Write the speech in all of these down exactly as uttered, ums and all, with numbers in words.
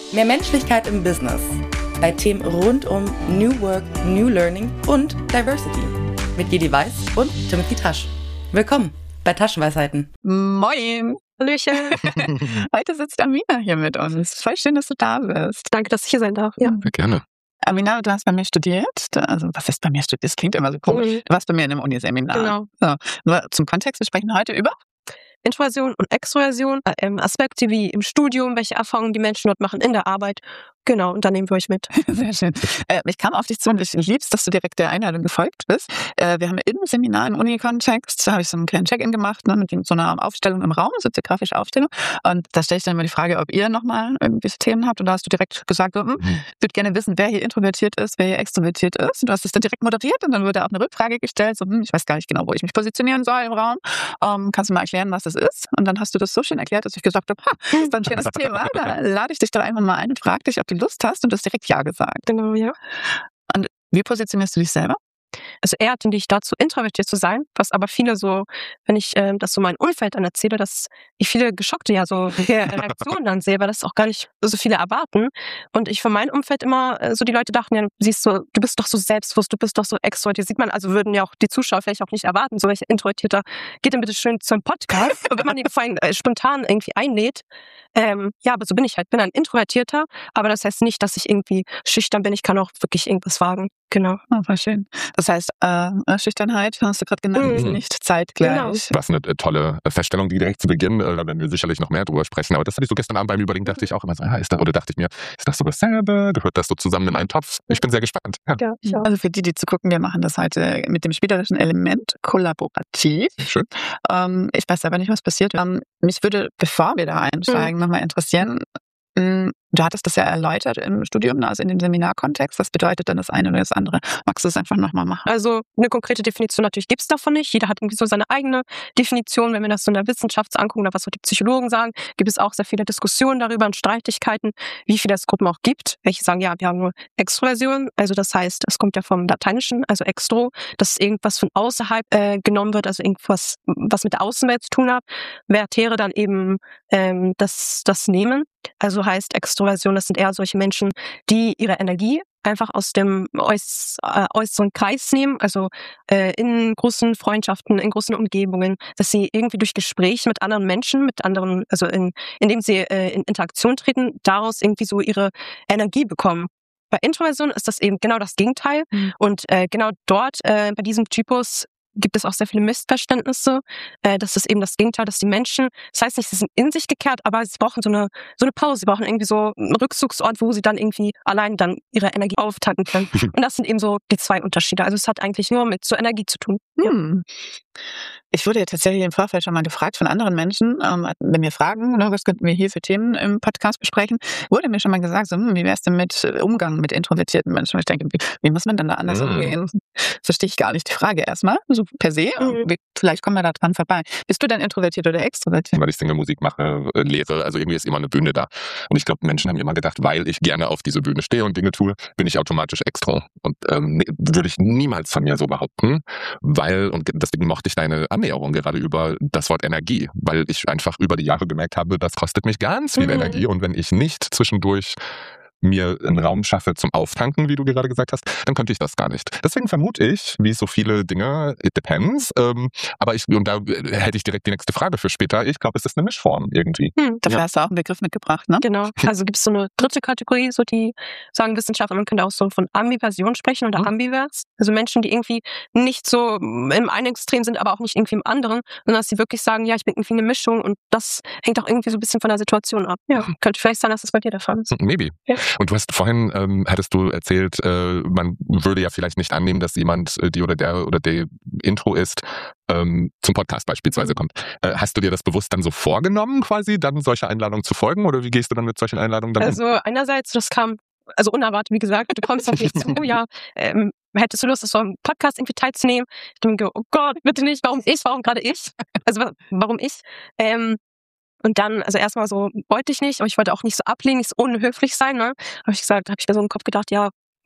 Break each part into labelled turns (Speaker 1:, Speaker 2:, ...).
Speaker 1: Mehr Menschlichkeit im Business. Bei Themen rund um New Work, New Learning und Diversity. Mit Jedi Weiß und Timothy Tasch. Willkommen bei Taschenweisheiten.
Speaker 2: Moin! Hallöchen! Heute sitzt Amina hier mit uns. Voll schön, dass du da bist.
Speaker 3: Danke, dass ich hier sein darf. Ja.
Speaker 4: Ja, gerne.
Speaker 2: Amina, du hast bei mir studiert. Also, was ist bei mir studiert? Das klingt immer so komisch.
Speaker 3: Mhm.
Speaker 2: Du warst bei mir in einem Uniseminar.
Speaker 3: Genau.
Speaker 2: So, nur zum Kontext, wir sprechen heute über
Speaker 3: Introversion und Extroversion, ähm, Aspekte wie im Studium, welche Erfahrungen die Menschen dort machen in der Arbeit. Genau, und dann nehmen wir euch mit.
Speaker 2: Sehr schön. Äh, ich kam auf dich zu und ich lieb's, dass du direkt der Einladung gefolgt bist. Äh, wir haben im Seminar im Uni-Kontext, da habe ich so einen kleinen Check-in gemacht, ne, mit so einer Aufstellung im Raum, soziografische Aufstellung. Und da stelle ich dann immer die Frage, ob ihr nochmal irgendwelche Themen habt. Und da hast du direkt gesagt, so, hm, ich würde gerne wissen, wer hier introvertiert ist, wer hier extrovertiert ist. Und du hast es dann direkt moderiert und dann wurde auch eine Rückfrage gestellt. So, hm, ich weiß gar nicht genau, wo ich mich positionieren soll im Raum. Ähm, kannst du mal erklären, was das ist? Und dann hast du das so schön erklärt, dass ich gesagt habe, ha, das ist ein schönes Thema. Da lade ich dich doch einfach mal ein und frage dich, ob du Lust hast, und du hast direkt Ja gesagt.
Speaker 3: Genau, ja.
Speaker 2: Und wie positionierst du dich selber?
Speaker 3: Also eher tende ich dazu, introvertiert zu sein, was aber viele so, wenn ich ähm, das so mein Umfeld dann erzähle, dass ich viele geschockte ja so Reaktionen dann sehe, weil das auch gar nicht so viele erwarten. Und ich von meinem Umfeld immer äh, so, die Leute dachten ja, du siehst so, du bist doch so selbstbewusst, du bist doch so extrovertiert. Sieht man, also würden ja auch die Zuschauer vielleicht auch nicht erwarten, so welche Introvertierter, geht dann bitte schön zum Podcast, und wenn man den vor allem äh, spontan irgendwie einlädt. Ähm, ja, aber so bin ich halt, bin ein Introvertierter, aber das heißt nicht, dass ich irgendwie schüchtern bin, ich kann auch wirklich irgendwas wagen. Genau.
Speaker 2: Oh, voll schön. Das heißt, äh, Schüchternheit, hast du gerade genannt, ist
Speaker 3: Mhm.
Speaker 2: nicht zeitgleich.
Speaker 3: Genau.
Speaker 4: Was eine äh, tolle äh, Feststellung, die direkt zu Beginn, äh, da werden wir sicherlich noch mehr drüber sprechen, aber das hatte ich so gestern Abend beim Überlegen, dachte ich auch immer so, ja, ist das, oder dachte ich mir, ist das so dasselbe? Gehört das so zusammen in einen Topf? Ich bin sehr gespannt. Ja,
Speaker 3: Ja, ich auch.
Speaker 2: Also für die, die zu gucken, wir machen das heute mit dem spielerischen Element kollaborativ.
Speaker 4: schön.
Speaker 2: Ähm, ich weiß aber nicht, was passiert. Ähm, mich würde, bevor wir da einsteigen, nochmal interessieren, mh, du hattest das ja erläutert im Studium, also in dem Seminarkontext. Was bedeutet dann das eine oder das andere? Magst du es einfach nochmal machen?
Speaker 3: Also eine konkrete Definition natürlich gibt es davon nicht. Jeder hat irgendwie so seine eigene Definition. Wenn wir das so in der Wissenschaft angucken oder was so die Psychologen sagen, gibt es auch sehr viele Diskussionen darüber und Streitigkeiten, wie viele es Gruppen auch gibt. Welche sagen, ja, wir haben nur Extroversion. Also das heißt, es kommt ja vom Lateinischen, also extro, dass irgendwas von außerhalb äh, genommen wird, also irgendwas, was mit der Außenwelt zu tun hat. Vertere dann eben ähm, das, das Nehmen. Also heißt Extroversion, das sind eher solche Menschen, die ihre Energie einfach aus dem äuß, äh, äußeren Kreis nehmen, also äh, in großen Freundschaften, in großen Umgebungen, dass sie irgendwie durch Gespräche mit anderen Menschen, mit anderen, also in, indem sie äh, in Interaktion treten, daraus irgendwie so ihre Energie bekommen. Bei Introversion ist das eben genau das Gegenteil.
Speaker 2: Mhm.
Speaker 3: Und äh, genau dort, äh, bei diesem Typus, gibt es auch sehr viele Missverständnisse. Äh, das ist eben das Gegenteil, dass die Menschen, das heißt nicht, sie sind in sich gekehrt, aber sie brauchen so eine so eine Pause, sie brauchen irgendwie so einen Rückzugsort, wo sie dann irgendwie allein dann ihre Energie auftanken können. Und das sind eben so die zwei Unterschiede. Also es hat eigentlich nur mit so Energie zu tun. Ja.
Speaker 2: Hm. Ich wurde ja tatsächlich im Vorfeld schon mal gefragt von anderen Menschen, ähm, wenn wir fragen, ne, was könnten wir hier für Themen im Podcast besprechen, wurde mir schon mal gesagt, so, hm, wie wär's denn mit äh, Umgang mit introvertierten Menschen? Und ich denke, wie, wie muss man denn da anders
Speaker 4: Mhm.
Speaker 2: umgehen? Verstehe ich gar nicht die Frage erstmal, so per se.
Speaker 3: Mhm.
Speaker 2: Wir, vielleicht kommen wir da dran vorbei. Bist du denn introvertiert oder extrovertiert?
Speaker 4: Weil ich singe, Musik mache, äh, lehre, also irgendwie ist immer eine Bühne da. Und ich glaube, Menschen haben immer gedacht, weil ich gerne auf diese Bühne stehe und Dinge tue, bin ich automatisch extro. Und ähm, nee, würde ich niemals von mir so behaupten, weil, und deswegen mochte ich deine Annäherung gerade über das Wort Energie, weil ich einfach über die Jahre gemerkt habe, das kostet mich ganz viel
Speaker 3: Mhm.
Speaker 4: Energie, und wenn ich nicht zwischendurch mir einen Raum schaffe zum Auftanken, wie du gerade gesagt hast, dann könnte ich das gar nicht. Deswegen vermute ich, wie so viele Dinge, it depends, ähm, aber ich, und da hätte ich direkt die nächste Frage für später, ich glaube, es ist eine Mischform irgendwie.
Speaker 3: Hm.
Speaker 2: Dafür
Speaker 4: Ja.
Speaker 2: hast du auch einen Begriff mitgebracht, ne?
Speaker 3: Genau. Also gibt es so eine dritte Kategorie, so die sagen Wissenschaftler, man könnte auch so von Ambiversion sprechen oder
Speaker 4: Mhm.
Speaker 3: Ambivers. Also Menschen, die irgendwie nicht so im einen Extrem sind, aber auch nicht irgendwie im anderen, sondern dass sie wirklich sagen, ja, ich bin irgendwie eine Mischung, und das hängt auch irgendwie so ein bisschen von der Situation ab. Ja, könnte vielleicht sein, dass das bei dir der Fall ist.
Speaker 4: Maybe.
Speaker 3: Ja.
Speaker 4: Und du hast vorhin, ähm, hattest du erzählt, äh, man würde ja vielleicht nicht annehmen, dass jemand, äh, die oder der oder der Intro ist, ähm, zum Podcast beispielsweise kommt. Äh, hast du dir das bewusst dann so vorgenommen, quasi, dann solche Einladungen zu folgen, oder wie gehst du dann mit solchen Einladungen dann um?
Speaker 3: Also einerseits, das kam also unerwartet, wie gesagt, du kommst auf mich zu, ja, ähm, hättest du Lust, so einen Podcast irgendwie teilzunehmen? Ich denke, oh Gott, bitte nicht, warum ich, warum gerade ich? Also wa- warum ich? Ähm, und dann, also erstmal so, wollte ich nicht, aber ich wollte auch nicht so ablehnen, nicht so unhöflich sein, ne? Habe ich gesagt, habe ich mir so im Kopf gedacht, ja,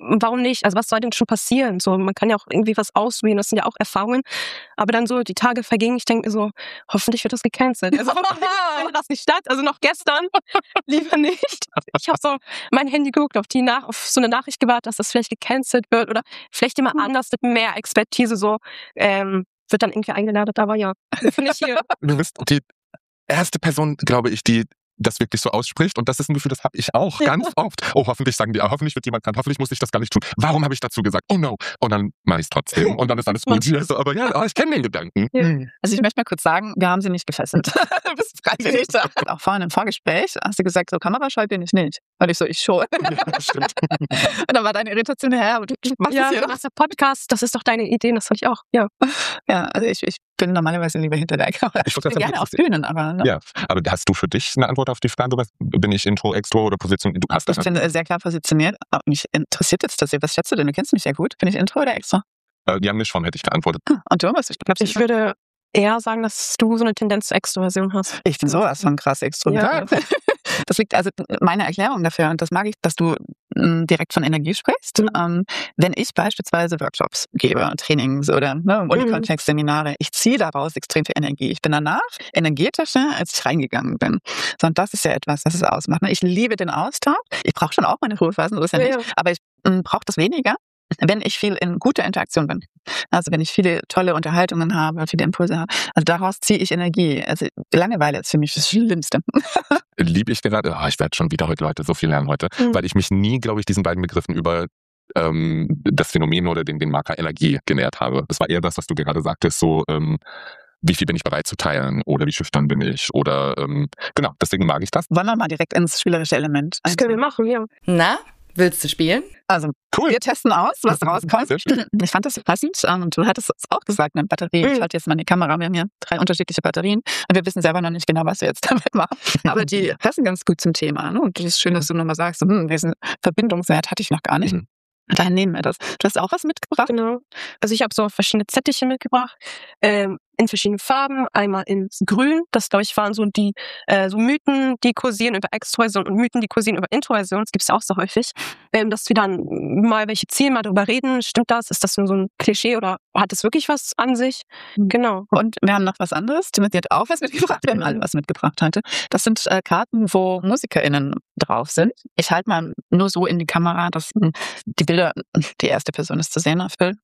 Speaker 3: warum nicht? Also was soll denn schon passieren? So, man kann ja auch irgendwie was auswählen, das sind ja auch Erfahrungen. Aber dann so, die Tage vergingen, ich denke mir so, hoffentlich wird das gecancelt. Also findet das nicht statt, also noch gestern, lieber nicht. Ich habe so mein Handy geguckt, auf die nach, auf so eine Nachricht gewartet, dass das vielleicht gecancelt wird oder vielleicht jemand anders mit mehr Expertise so, ähm, wird dann irgendwie eingeladen, aber ja, finde ich hier.
Speaker 4: Du bist die erste Person, glaube ich, die das wirklich so ausspricht und das ist ein Gefühl, das habe ich auch
Speaker 3: Ja.
Speaker 4: ganz oft. Oh, hoffentlich sagen die, ah, hoffentlich wird jemand krank, hoffentlich muss ich das gar nicht tun. Warum habe ich dazu gesagt? Oh no. Und dann mache ich es trotzdem und dann ist alles gut. Also, aber ja, ah, ich kenne den Gedanken.
Speaker 3: Ja.
Speaker 2: Also ich möchte mal kurz sagen, wir haben sie nicht gefesselt. Du bist freiwillig da. Auch vorhin im Vorgespräch hast du gesagt, so kamerascheu bin ich nicht. Und ich so, ich schon.
Speaker 4: Ja, stimmt.
Speaker 2: Und dann war deine Irritation, hä, aber du machst
Speaker 3: Ja,
Speaker 2: das hier
Speaker 3: du
Speaker 2: doch.
Speaker 3: machst ja Podcast, das ist doch deine Idee, das fand ich auch. Ja.
Speaker 2: Ja, also ich, ich bin normalerweise lieber hinter der Kamera.
Speaker 4: Ich
Speaker 2: Ich
Speaker 4: wollte
Speaker 2: bin
Speaker 4: gerade
Speaker 2: gerne
Speaker 4: sagen,
Speaker 2: auf Bühnen, aber ne?
Speaker 4: Ja, aber hast du für dich eine Antwort auf die Frage, was bin ich Intro, Extro oder Position? Du hast das.
Speaker 2: Ich bin äh, sehr klar positioniert. Aber mich interessiert jetzt das hier. Was schätzt du denn? Du kennst mich ja gut. Bin ich Intro oder Extra?
Speaker 4: Äh, die haben nicht schon, hätte ich geantwortet.
Speaker 2: Und du, was ich glaube,
Speaker 3: Ich würde eher sagen, dass du so eine Tendenz zur Extroversion hast.
Speaker 2: Ich bin sowas von krass extrovert. Das liegt also meine Erklärung dafür, und das mag ich, dass du m, direkt von Energie sprichst.
Speaker 3: Mhm.
Speaker 2: Ähm, wenn ich beispielsweise Workshops gebe, Trainings oder ne, im Unikontext Seminare, ich ziehe daraus extrem viel Energie. Ich bin danach energetischer, als ich reingegangen bin. So, und das ist ja etwas, was es ausmacht. Ne? Ich liebe den Austausch. Ich brauche schon auch meine Ruhephasen, so ist ja
Speaker 3: Ja,
Speaker 2: nicht. Aber ich brauche das weniger, wenn ich viel in guter Interaktion bin. Also wenn ich viele tolle Unterhaltungen habe, viele Impulse habe. Also daraus ziehe ich Energie. Also Langeweile ist für mich das Schlimmste.
Speaker 4: Liebe ich gerade, oh, ich werde schon wieder heute, Leute, so viel lernen heute,
Speaker 3: Mhm.
Speaker 4: weil ich mich nie, glaube ich, diesen beiden Begriffen über ähm, das Phänomen oder den, den Marker Energie genähert habe. Das war eher das, was du gerade sagtest, so ähm, wie viel bin ich bereit zu teilen oder wie schüchtern bin ich oder ähm, genau, deswegen mag ich das.
Speaker 2: Wollen wir mal direkt ins spielerische Element?
Speaker 3: Das können wir machen, ja.
Speaker 1: Na, willst du spielen?
Speaker 2: Also
Speaker 4: Cool.
Speaker 2: wir testen aus, was rauskommt.
Speaker 4: Sehr schön.
Speaker 2: Ich fand das passend. ähm, Und du hattest es auch gesagt, eine Batterie. Ich
Speaker 3: Mhm.
Speaker 2: halte jetzt mal die Kamera. Wir haben hier drei unterschiedliche Batterien und wir wissen selber noch nicht genau, was wir jetzt damit machen. Aber die passen ganz gut zum Thema. Ne? Und es ist schön, dass du nochmal sagst, hm, diesen Verbindungswert hatte ich noch gar nicht.
Speaker 4: Mhm.
Speaker 2: Daher nehmen wir das. Du hast auch was mitgebracht?
Speaker 3: Genau. Also ich habe so verschiedene Zettelchen mitgebracht, ähm, in verschiedenen Farben. Einmal in Grün, das glaube ich waren so die äh, so Mythen, die kursieren über Extroversion und Mythen, die kursieren über Introversion. Das gibt es ja auch so häufig. Ähm, dass wir dann mal welche ziehen, mal drüber reden. Stimmt das? Ist das nur so ein Klischee oder hat es wirklich was an sich?
Speaker 2: Mhm.
Speaker 3: Genau.
Speaker 2: Und wir haben noch was anderes. Timothy hat auch was mitgebracht. Wir haben alle was mitgebracht heute. Das sind äh, Karten, wo MusikerInnen drauf sind. Ich halte mal nur so in die Kamera, dass mh, die Bilder, die erste Person ist zu sehen auf Bild.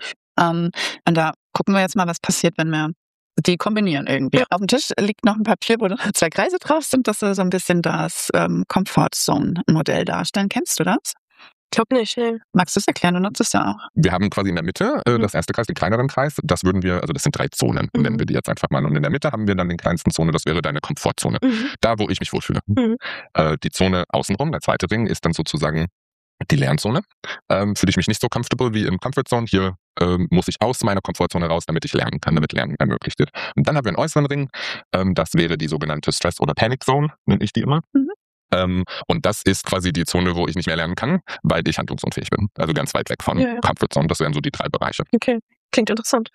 Speaker 2: Ähm, und da gucken wir jetzt mal, was passiert, wenn wir die kombinieren irgendwie. Auf dem Tisch liegt noch ein Papier, wo zwei Kreise drauf sind. Das soll so ein bisschen das ähm, Comfort Zone-Modell darstellen. Kennst du das?
Speaker 3: Ich glaube nicht. Nee.
Speaker 2: Magst du es erklären? Du nutzt es ja auch.
Speaker 4: Wir haben quasi in der Mitte äh,
Speaker 3: Mhm.
Speaker 4: das erste Kreis, den kleineren Kreis. Das würden wir, also das sind drei Zonen,
Speaker 3: Mhm.
Speaker 4: nennen wir die jetzt einfach mal. Und in der Mitte haben wir dann den kleinsten Zone, das wäre deine Komfortzone.
Speaker 3: Mhm.
Speaker 4: Da, wo ich mich wohlfühle.
Speaker 3: Mhm.
Speaker 4: Äh, die Zone außenrum, der zweite Ring, ist dann sozusagen die Lernzone. Ähm, fühle ich mich nicht so comfortable wie im Comfort Zone. Hier ähm, muss ich aus meiner Komfortzone raus, damit ich lernen kann, damit Lernen ermöglicht wird. Und dann haben wir einen äußeren Ring. Ähm, das wäre die sogenannte Stress- oder Panic Zone, nenne ich die immer.
Speaker 2: Mhm.
Speaker 4: Ähm, und das ist quasi die Zone, wo ich nicht mehr lernen kann, weil ich handlungsunfähig bin. Also ganz weit weg von
Speaker 3: Ja, ja.
Speaker 4: Comfort Zone. Das wären so die drei Bereiche.
Speaker 3: Okay. Klingt interessant.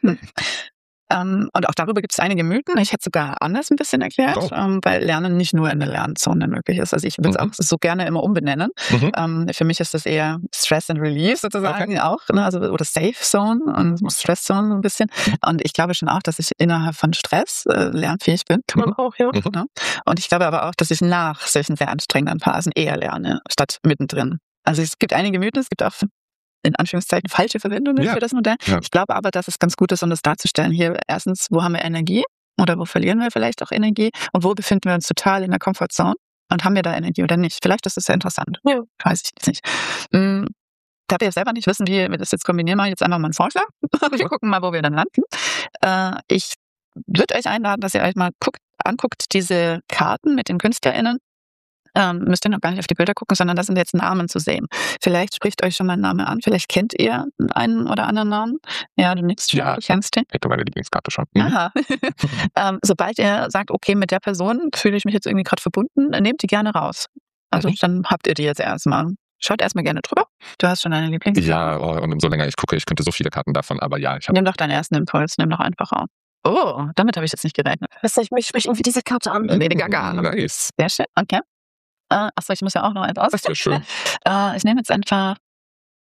Speaker 2: Ähm, und auch darüber gibt es einige Mythen. Ich hätte sogar anders ein bisschen erklärt,
Speaker 4: Oh.
Speaker 2: ähm, weil Lernen nicht nur in der Lernzone möglich ist. Also ich würde es
Speaker 4: Mhm.
Speaker 2: auch so gerne immer umbenennen.
Speaker 4: Mhm.
Speaker 2: Ähm, für mich ist das eher Stress and Relief sozusagen auch, ne? Also oder Safe Zone und Stress Zone so ein bisschen. Und ich glaube schon auch, dass ich innerhalb von Stress äh, lernfähig bin.
Speaker 3: Kann man auch, ja.
Speaker 4: Mhm.
Speaker 2: Ne? Und ich glaube aber auch, dass ich nach solchen sehr anstrengenden Phasen eher lerne, statt mittendrin. Also es gibt einige Mythen, es gibt auch in Anführungszeichen falsche Verwendungen
Speaker 4: Ja.
Speaker 2: für das Modell.
Speaker 4: Ja.
Speaker 2: Ich glaube aber, dass es ganz gut ist, um das darzustellen. Hier erstens, wo haben wir Energie oder wo verlieren wir vielleicht auch Energie und wo befinden wir uns total in der Comfortzone und haben wir da Energie oder nicht? Vielleicht ist das ja interessant.
Speaker 3: Ja.
Speaker 2: Weiß ich jetzt nicht. Mm, Da wir selber nicht wissen, wie wir das jetzt kombinieren, mache ich jetzt einfach mal einen Vorschlag. Wir gucken mal, wo wir dann landen. Äh, ich würde euch einladen, dass ihr euch mal guckt, anguckt, diese Karten mit den KünstlerInnen. Ähm, müsst ihr noch gar nicht auf die Bilder gucken, sondern da sind jetzt Namen zu sehen. Vielleicht spricht euch schon mal ein Name an, vielleicht kennt ihr einen oder anderen Namen. Ja, du nix schon,
Speaker 4: Ja.
Speaker 2: du kennst den.
Speaker 4: Hätte meine Lieblingskarte schon. Mhm.
Speaker 2: Aha. ähm, sobald ihr sagt, okay, mit der Person fühle ich mich jetzt irgendwie gerade verbunden, nehmt die gerne raus. Also
Speaker 4: Mhm.
Speaker 2: dann habt ihr die jetzt erstmal. Schaut erstmal gerne drüber. Du hast schon deine Lieblings.
Speaker 4: Ja, oh, und umso länger ich gucke, ich könnte so viele Karten davon, aber ja, ich habe
Speaker 2: Nimm doch deinen ersten Impuls, nimm doch einfach auf. Oh, damit habe ich jetzt nicht gerechnet.
Speaker 3: Weiß nicht, mich spricht irgendwie diese Karte an.
Speaker 2: Lady Gaga.
Speaker 4: Nice.
Speaker 2: Sehr schön, okay. Äh, achso, ich muss ja auch noch eins aus.
Speaker 4: Das wäre schön.
Speaker 2: Äh, ich nehme jetzt einfach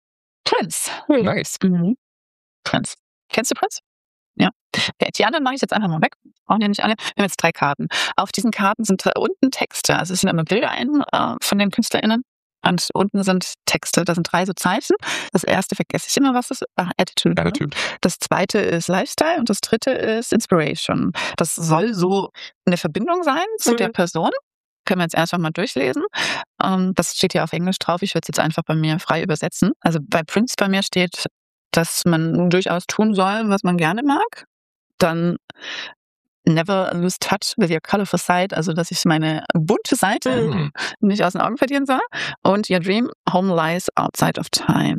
Speaker 2: Prince.
Speaker 4: Nice.
Speaker 2: Mhm. Prince. Kennst du Prince? Ja. Die anderen mache ich jetzt einfach mal weg. Brauchen ja nicht alle. Wir haben jetzt drei Karten. Auf diesen Karten sind da unten Texte. Also es sind immer Bilder ein, äh, von den KünstlerInnen. Und unten sind Texte. Da sind drei so Zeichen. Das erste vergesse ich immer, was das ist. Ach, Attitude.
Speaker 4: Attitude.
Speaker 2: Ne? Das zweite ist Lifestyle und das dritte ist Inspiration. Das soll so eine Verbindung sein zu
Speaker 3: Mhm.
Speaker 2: der Person. Können wir jetzt einfach mal durchlesen. Ähm, das steht hier auf Englisch drauf. Ich würde es jetzt einfach bei mir frei übersetzen. Also bei Prince bei mir steht, dass man durchaus tun soll, was man gerne mag. Dann never lose touch with your colorful side, also dass ich meine bunte Seite
Speaker 4: Mhm.
Speaker 2: nicht aus den Augen verlieren soll. Und your dream home lies outside of time.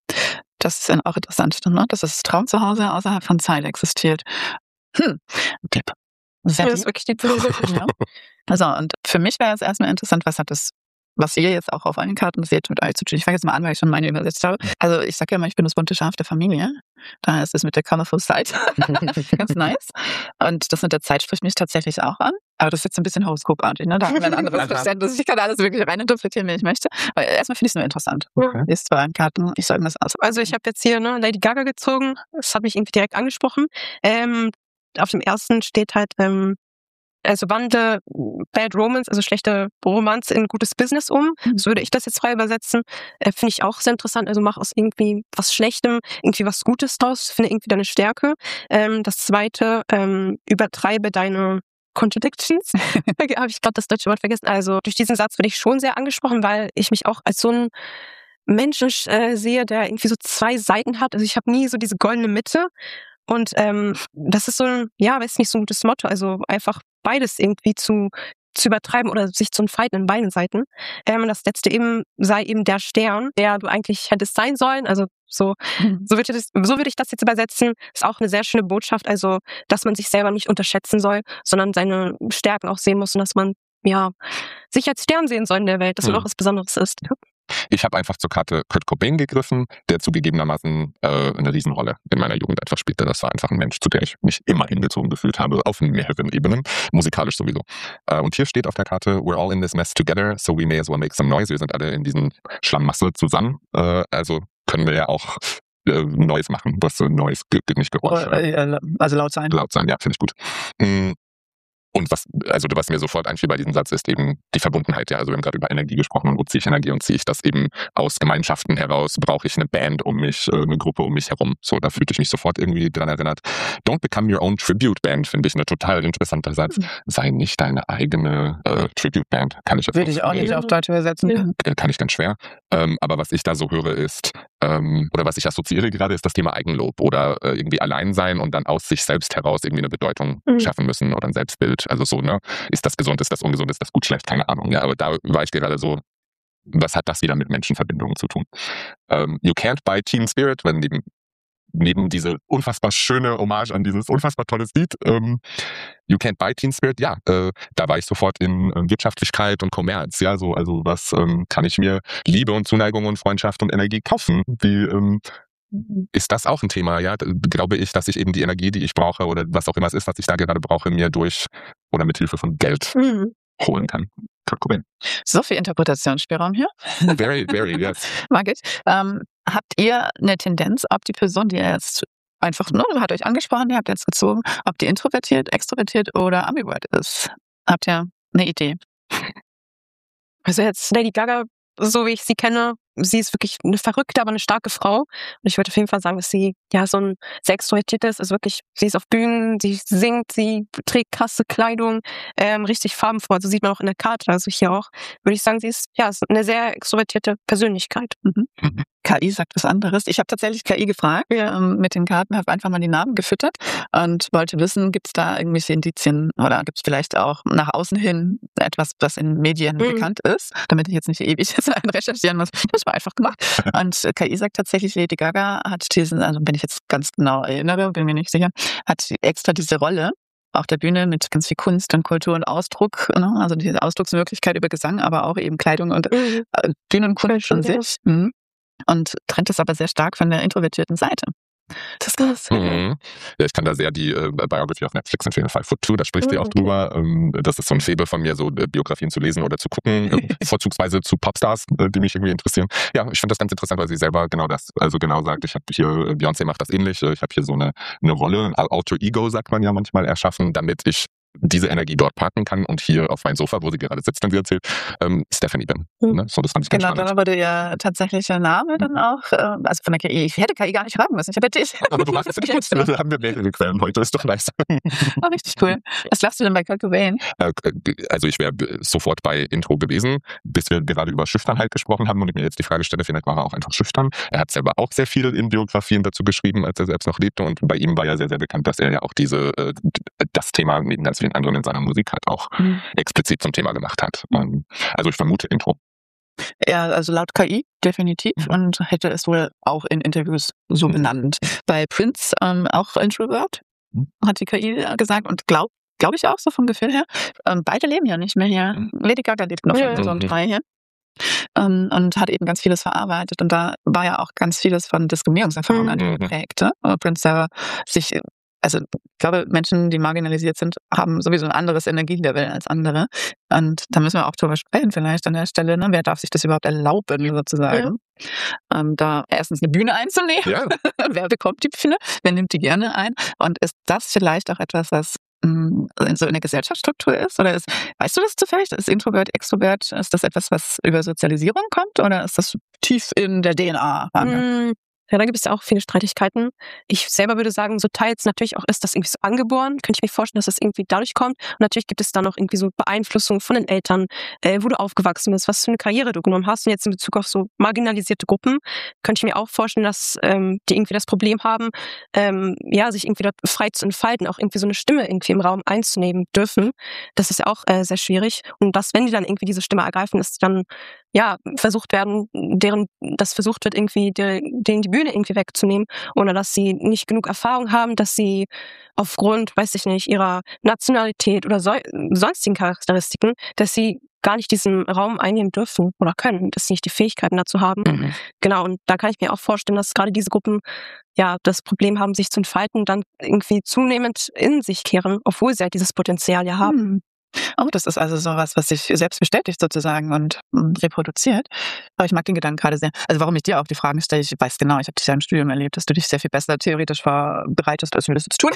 Speaker 2: Das ist dann auch interessant, ne? Dass das Traum zu Hause außerhalb von Zeit existiert. Hm, deep. Sehr
Speaker 3: Das ist
Speaker 2: deep.
Speaker 3: wirklich die
Speaker 2: Ja. Also, und für mich wäre jetzt erstmal interessant, was hat das, was ihr jetzt auch auf euren Karten seht, mit euch zu tun. Ich fange jetzt mal an, weil ich schon meine übersetzt habe. Also, ich sage ja immer, ich bin das bunte Schaf der Familie. Da ist es mit der colorful side ganz nice. Und das mit der Zeit spricht mich tatsächlich auch an. Aber das ist jetzt ein bisschen horoskopartig, ne? Da haben wir ein anderes Verständnis. Ich kann alles wirklich reininterpretieren, wie ich möchte. Aber erstmal finde ich es nur interessant.
Speaker 4: Okay.
Speaker 2: Die zwei Karten, ich sage das aus.
Speaker 3: Also ich habe jetzt hier ne, Lady Gaga gezogen. Das hat mich irgendwie direkt angesprochen. Ähm, auf dem ersten steht halt, ähm, also wandle Bad Romance, also schlechte Romanze in gutes Business um.
Speaker 2: Mhm.
Speaker 3: So würde ich das jetzt frei übersetzen. Äh, finde ich auch sehr interessant. Also mach aus irgendwie was Schlechtem irgendwie was Gutes draus. Finde irgendwie deine Stärke. Ähm, das zweite, ähm, übertreibe deine Contradictions. Habe ich gerade das deutsche Wort vergessen. Also durch diesen Satz bin ich schon sehr angesprochen, weil ich mich auch als so ein Menschen äh, sehe, der irgendwie so zwei Seiten hat. Also ich habe nie so diese goldene Mitte. Und ähm, das ist so ein, ja, weiß nicht, so ein gutes Motto. Also einfach beides irgendwie zu, zu übertreiben oder sich zu entfalten in beiden Seiten. Ähm, und das letzte eben sei eben der Stern, der du eigentlich hättest sein sollen. Also so, so würde ich das, so würde ich das jetzt übersetzen. Ist auch eine sehr schöne Botschaft. Also, dass man sich selber nicht unterschätzen soll, sondern seine Stärken auch sehen muss und dass man ja sich als Stern sehen soll in der Welt, dass man
Speaker 4: Mhm.
Speaker 3: auch was Besonderes ist.
Speaker 4: Ich habe einfach zur Karte Kurt Cobain gegriffen, der zugegebenermaßen äh, eine Riesenrolle in meiner Jugend einfach spielte. Das war einfach ein Mensch, zu der ich mich immer hingezogen gefühlt habe, auf mehreren Ebenen, musikalisch sowieso. Äh, und hier steht auf der Karte, we're all in this mess together, so we may as well make some noise. Wir sind alle in diesen Schlammmasse zusammen, äh, also können wir ja auch äh, Neues machen, was so Neues, ge- nicht Geräusch, äh,
Speaker 2: Also laut sein.
Speaker 4: laut sein, ja, finde ich gut. Mm. Und was, also was mir sofort einfiel bei diesem Satz, ist eben die Verbundenheit. Ja, also wir haben gerade über Energie gesprochen und wo ziehe ich Energie und ziehe ich das eben aus Gemeinschaften heraus? Brauche ich eine Band um mich, äh, eine Gruppe um mich herum? So, da fühlte ich mich sofort irgendwie dran erinnert. Don't become your own tribute band, finde ich eine total interessanter Satz.
Speaker 2: Mhm.
Speaker 4: Sei nicht deine eigene äh, Tribute Band. Kann ich jetzt
Speaker 2: Würde ich auch nicht
Speaker 3: Ja.
Speaker 2: auf Deutsch übersetzen.
Speaker 3: Ja.
Speaker 4: äh, kann ich ganz schwer. Ähm, aber was ich da so höre ist, ähm, oder was ich assoziiere gerade, ist das Thema Eigenlob oder äh, irgendwie allein sein und dann aus sich selbst heraus irgendwie eine Bedeutung
Speaker 3: Mhm.
Speaker 4: schaffen müssen oder ein Selbstbild. Also so, ne? Ist das gesund, ist das ungesund, ist das gut, schlecht? Keine Ahnung. Ja, aber da war ich gerade so, was hat das wieder mit Menschenverbindungen zu tun? Ähm, you can't buy Teen Spirit, wenn neben, neben diese unfassbar schöne Hommage an dieses unfassbar tolles Lied, ähm, You can't buy Teen Spirit, ja, äh, da war ich sofort in äh, Wirtschaftlichkeit und Kommerz, ja, so, also was ähm, kann ich mir Liebe und Zuneigung und Freundschaft und Energie kaufen? Wie, ähm, ist das auch ein Thema, ja? Da glaube ich, dass ich eben die Energie, die ich brauche oder was auch immer es ist, was ich da gerade brauche, mir durch oder mit Hilfe von Geld
Speaker 3: Mhm.
Speaker 4: holen kann. Kurt Cobain.
Speaker 2: So viel Interpretationsspielraum hier.
Speaker 4: Very, very, yes.
Speaker 2: Mag ich. Ähm, habt ihr eine Tendenz, ob die Person, die ihr jetzt einfach, ne, hat euch angesprochen, ihr habt jetzt gezogen, ob die introvertiert, extrovertiert oder ambivert ist? Habt ihr eine Idee?
Speaker 3: Also jetzt Lady Gaga, so wie ich sie kenne, sie ist wirklich eine verrückte, aber eine starke Frau. Und ich würde auf jeden Fall sagen, dass sie ja so ein sehr extrovertiert ist. Also wirklich, sie ist auf Bühnen, sie singt, sie trägt krasse Kleidung, ähm, richtig farbenfroh. Also sieht man auch in der Karte, also hier auch, würde ich sagen, sie ist ja ist eine sehr extrovertierte Persönlichkeit.
Speaker 2: Mhm.
Speaker 4: Mhm.
Speaker 2: K I sagt was anderes. Ich habe tatsächlich K I gefragt
Speaker 3: Ja.
Speaker 2: ähm, mit den Karten, habe einfach mal die Namen gefüttert und wollte wissen, gibt es da irgendwelche Indizien oder gibt es vielleicht auch nach außen hin etwas, was in Medien
Speaker 3: Mhm.
Speaker 2: bekannt ist, damit ich jetzt nicht ewig jetzt recherchieren muss. Das war einfach gemacht. Und äh, K I sagt tatsächlich, Lady Gaga hat diesen, also wenn ich jetzt ganz genau erinnere, bin mir nicht sicher, hat extra diese Rolle auf der Bühne mit ganz viel Kunst und Kultur und Ausdruck, ne? Also diese Ausdrucksmöglichkeit über Gesang, aber auch eben Kleidung und
Speaker 3: Mhm.
Speaker 2: äh, Bühnenkunst an
Speaker 3: Ja.
Speaker 2: sich. Mhm. Und trennt es aber sehr stark von der introvertierten Seite. Das ist krass.
Speaker 4: Mhm. Ja, ich kann da sehr die äh, Biography auf Netflix empfehlen, Five Foot Two, da spricht sie auch
Speaker 3: Okay.
Speaker 4: drüber. Ähm, das ist so ein Faible von mir, so äh, Biografien zu lesen oder zu gucken, äh, vorzugsweise zu Popstars, äh, die mich irgendwie interessieren. Ja, ich finde das ganz interessant, weil sie selber genau das, also genau sagt, ich habe hier, äh, Beyoncé macht das ähnlich, äh, ich habe hier so eine, eine Rolle, ein Alter Ego, sagt man ja manchmal, erschaffen, damit ich diese Energie dort parken kann und hier auf mein Sofa, wo sie gerade sitzt, wenn sie erzählt, ähm, Stephanie bin.
Speaker 3: Mhm.
Speaker 4: Ne? So, das fand ich ganz
Speaker 2: Genau,
Speaker 4: spannend.
Speaker 2: dann wurde ja tatsächlich der Name dann auch, äh, also von der K I. Ich hätte K I gar nicht fragen müssen. Ich habe ja dich.
Speaker 4: Aber du machst es nicht, da haben wir mehrere Quellen heute, ist doch nice.
Speaker 2: Oh, richtig cool. Was lachst du denn bei Kurt Cobain?
Speaker 4: Äh, Also ich wäre sofort bei Intro gewesen, bis wir gerade über Schüchternheit gesprochen haben und ich mir jetzt die Frage stelle, vielleicht war er auch einfach schüchtern. Er hat selber auch sehr viel in Biografien dazu geschrieben, als er selbst noch lebte und bei ihm war ja sehr, sehr bekannt, dass er ja auch diese, äh, das Thema neben ganz vielen anderen in seiner Musik halt auch
Speaker 2: Mhm.
Speaker 4: explizit zum Thema gemacht hat. Ähm, Also ich vermute Intro.
Speaker 2: Ja, also laut K I definitiv und hätte es wohl auch in Interviews so
Speaker 4: Mhm.
Speaker 2: benannt. Bei Prince ähm, auch Introvert,
Speaker 4: Mhm.
Speaker 2: hat die K I gesagt und glaub glaube ich auch so vom Gefühl her. Ähm, beide leben ja nicht mehr hier.
Speaker 4: Mhm.
Speaker 2: Lady Gaga lebt noch
Speaker 3: Ja,
Speaker 2: in
Speaker 3: ja.
Speaker 2: so einem
Speaker 4: Mhm.
Speaker 2: drei hier. Ähm, und hat eben ganz vieles verarbeitet und da war ja auch ganz vieles von Diskriminierungserfahrungen
Speaker 3: Mhm.
Speaker 2: mhm. geprägt. Ne? Und Prince selber sich, also ich glaube, Menschen, die marginalisiert sind, haben sowieso ein anderes Energielevel als andere. Und da müssen wir auch drüber sprechen vielleicht an der Stelle. Ne? Wer darf sich das überhaupt erlauben, sozusagen? Ähm, da erstens eine Bühne einzunehmen.
Speaker 4: Ja,
Speaker 2: Wer bekommt die Bühne? Wer nimmt die gerne ein? Und ist das vielleicht auch etwas, was mh, so in der Gesellschaftsstruktur ist? Oder ist, weißt du das zufällig? Ist Introvert, Extrovert, ist das etwas, was über Sozialisierung kommt? Oder ist das tief in der D N A verankert?
Speaker 3: Mm, Ja, da gibt es ja auch viele Streitigkeiten. Ich selber würde sagen, so teils natürlich auch ist das irgendwie so angeboren. Könnte ich mir vorstellen, dass das irgendwie dadurch kommt. Und natürlich gibt es dann noch irgendwie so Beeinflussung von den Eltern, äh, wo du aufgewachsen bist, was für eine Karriere du genommen hast. Und jetzt in Bezug auf so marginalisierte Gruppen könnte ich mir auch vorstellen, dass ähm, die irgendwie das Problem haben, ähm, ja, sich irgendwie dort frei zu entfalten, auch irgendwie so eine Stimme irgendwie im Raum einzunehmen dürfen. Das ist ja auch äh, sehr schwierig. Und dass, wenn die dann irgendwie diese Stimme ergreifen, ist dann ja versucht werden, deren das versucht wird, irgendwie der, denen die Bühne irgendwie wegzunehmen oder dass sie nicht genug Erfahrung haben, dass sie aufgrund, weiß ich nicht, ihrer Nationalität oder so, sonstigen Charakteristiken, dass sie gar nicht diesen Raum einnehmen dürfen oder können, dass sie nicht die Fähigkeiten dazu haben.
Speaker 2: Mhm.
Speaker 3: Genau, und da kann ich mir auch vorstellen, dass gerade diese Gruppen ja das Problem haben, sich zu entfalten und dann irgendwie zunehmend in sich kehren, obwohl sie halt dieses Potenzial ja haben.
Speaker 2: Hm. Oh, das ist also sowas, was sich selbst bestätigt sozusagen und mm, reproduziert. Aber ich mag den Gedanken gerade sehr. Also warum ich dir auch die Fragen stelle, ich weiß genau, ich habe dich ja im Studium erlebt, dass du dich sehr viel besser theoretisch vorbereitest, als wir das jetzt tun.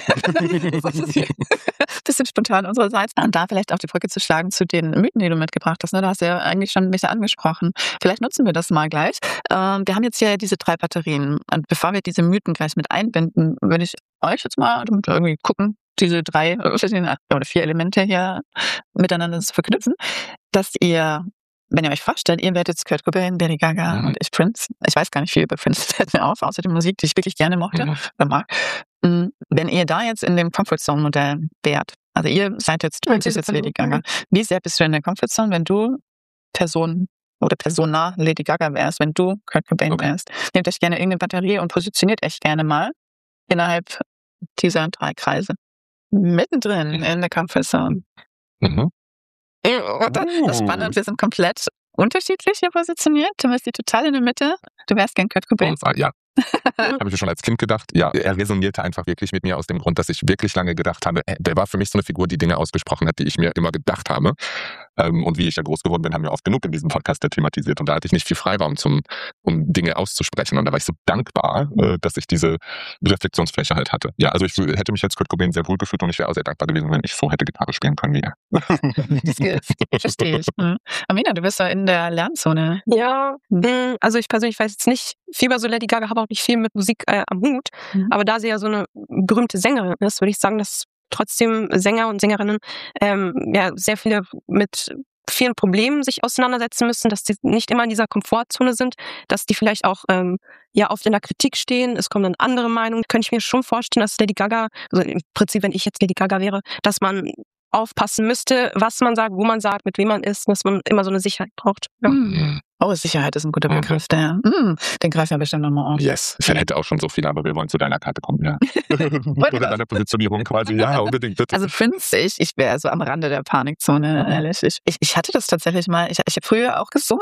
Speaker 2: Bisschen spontan unsererseits. Und da vielleicht auch die Brücke zu schlagen zu den Mythen, die du mitgebracht hast. Ne? Da hast du ja eigentlich schon ein bisschen angesprochen. Vielleicht nutzen wir das mal gleich. Ähm, wir haben jetzt hier diese drei Batterien. Und bevor wir diese Mythen gleich mit einbinden, würde ich euch jetzt mal irgendwie gucken, diese drei oder vier Elemente hier miteinander zu verknüpfen, dass ihr, wenn ihr euch vorstellt, ihr werdet jetzt Kurt Cobain, Lady Gaga
Speaker 4: Mhm.
Speaker 2: und ich Prince. Ich weiß gar nicht viel über Prince, fällt mir auf, außer die Musik, die ich wirklich gerne mochte
Speaker 4: Mhm.
Speaker 2: oder mag. Mm, Wenn ihr da jetzt in dem Comfort-Zone-Modell wärt, also ihr seid jetzt, du
Speaker 3: Ja,
Speaker 2: bist
Speaker 3: diese
Speaker 2: jetzt
Speaker 3: Person.
Speaker 2: Lady Gaga. Wie sehr bist du in der Comfort-Zone, wenn du Person oder Persona Lady Gaga wärst, wenn du Kurt Cobain
Speaker 4: Okay.
Speaker 2: wärst? Nehmt euch gerne irgendeine Batterie und positioniert euch gerne mal innerhalb dieser drei Kreise. Mittendrin
Speaker 4: Mhm.
Speaker 2: in der Comfort Zone.
Speaker 4: Mhm.
Speaker 2: Das ist spannend, wir sind komplett unterschiedlich hier positioniert. Du bist die total in der Mitte. Du wärst gern Kurt Cobain.
Speaker 4: Und, ja, habe ich mir schon als Kind gedacht. Ja, er resonierte einfach wirklich mit mir aus dem Grund, dass ich wirklich lange gedacht habe, äh, der war für mich so eine Figur, die Dinge ausgesprochen hat, die ich mir immer gedacht habe. Ähm, und wie ich ja groß geworden bin, haben wir oft genug in diesem Podcast ja thematisiert. Und da hatte ich nicht viel Freiraum, zum, um Dinge auszusprechen. Und da war ich so dankbar, äh, dass ich diese Reflexionsfläche halt hatte. Ja, also ich wü- hätte mich als Kurt Cobain sehr wohl gefühlt und ich wäre auch sehr dankbar gewesen, wenn ich so hätte Gitarre spielen können wie er.
Speaker 2: Das geht. Verstehe ich. Mhm. Amina, du bist ja in der Lernzone.
Speaker 3: Ja, mh, also ich persönlich weiß jetzt nicht viel über so Lady Gaga, habe auch nicht viel mit Musik äh, am Hut.
Speaker 2: Mhm.
Speaker 3: Aber da sie ja so eine berühmte Sängerin ist, würde ich sagen, dass trotzdem Sänger und Sängerinnen ähm, ja sehr viele mit vielen Problemen sich auseinandersetzen müssen, dass die nicht immer in dieser Komfortzone sind, dass die vielleicht auch ähm, ja oft in der Kritik stehen. Es kommen dann andere Meinungen. Könnte ich mir schon vorstellen, dass Lady Gaga, also im Prinzip, wenn ich jetzt Lady Gaga wäre, dass man aufpassen müsste, was man sagt, wo man sagt, mit wem man ist, dass man immer so eine Sicherheit braucht. Ja.
Speaker 2: Mhm. Oh, Sicherheit ist ein guter
Speaker 4: Mhm.
Speaker 2: Begriff. Der, mm, den greifen wir bestimmt nochmal auf.
Speaker 4: Yes, ich hätte auch schon so viel, aber wir wollen zu deiner Karte kommen, ja. Oder deiner Positionierung quasi, ja, unbedingt, bitte.
Speaker 2: Also Prince, ich, ich wäre so am Rande der Panikzone, ehrlich. Ich, ich, ich hatte das tatsächlich mal, ich, ich habe früher auch gesungen.
Speaker 4: Mhm.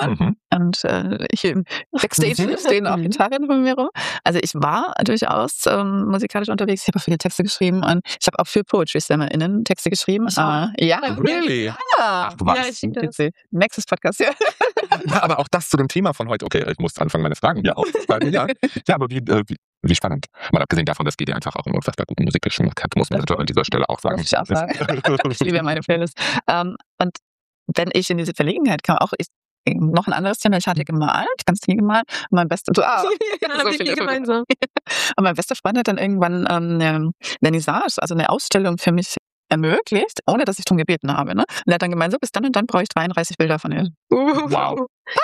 Speaker 2: Und äh, hier im Backstage stehen auch Gitarren von mir rum. Also ich war durchaus ähm, musikalisch unterwegs. Ich habe auch viele Texte geschrieben und ich habe auch für Poetry SlammerInnen Texte geschrieben.
Speaker 3: So.
Speaker 2: Uh, ja,
Speaker 4: Really?
Speaker 2: Ja.
Speaker 4: Ach, du warst.
Speaker 3: Ja, ich denke das.
Speaker 2: Nächstes Podcast, ja.
Speaker 4: Ja, aber auch das zu dem Thema von heute. Okay, ich muss anfangen, meine Fragen hier aufzuschreiben. Ja, ja, aber wie, äh, wie, wie spannend. Mal abgesehen davon, dass Gedi einfach auch einen unfassbar guten Musikgeschmack hat, muss man an dieser Stelle auch sagen.
Speaker 2: Muss ich auch sagen. Ich liebe meine Playlist. Um, und wenn ich in diese Verlegenheit kam, auch ich, noch ein anderes Thema, ich hatte gemalt, ganz viel gemalt. Und mein bester, so, ah,
Speaker 3: Ja,
Speaker 2: so
Speaker 3: wir
Speaker 2: viele
Speaker 3: viel gemeinsam.
Speaker 2: Und mein bester Freund hat dann irgendwann ähm, eine Vernissage, also eine Ausstellung für mich ermöglicht, ohne dass ich darum gebeten habe. Ne? Und er hat dann gemeint, so bis dann und dann brauche ich dreiunddreißig Bilder von ihr.
Speaker 4: Wow.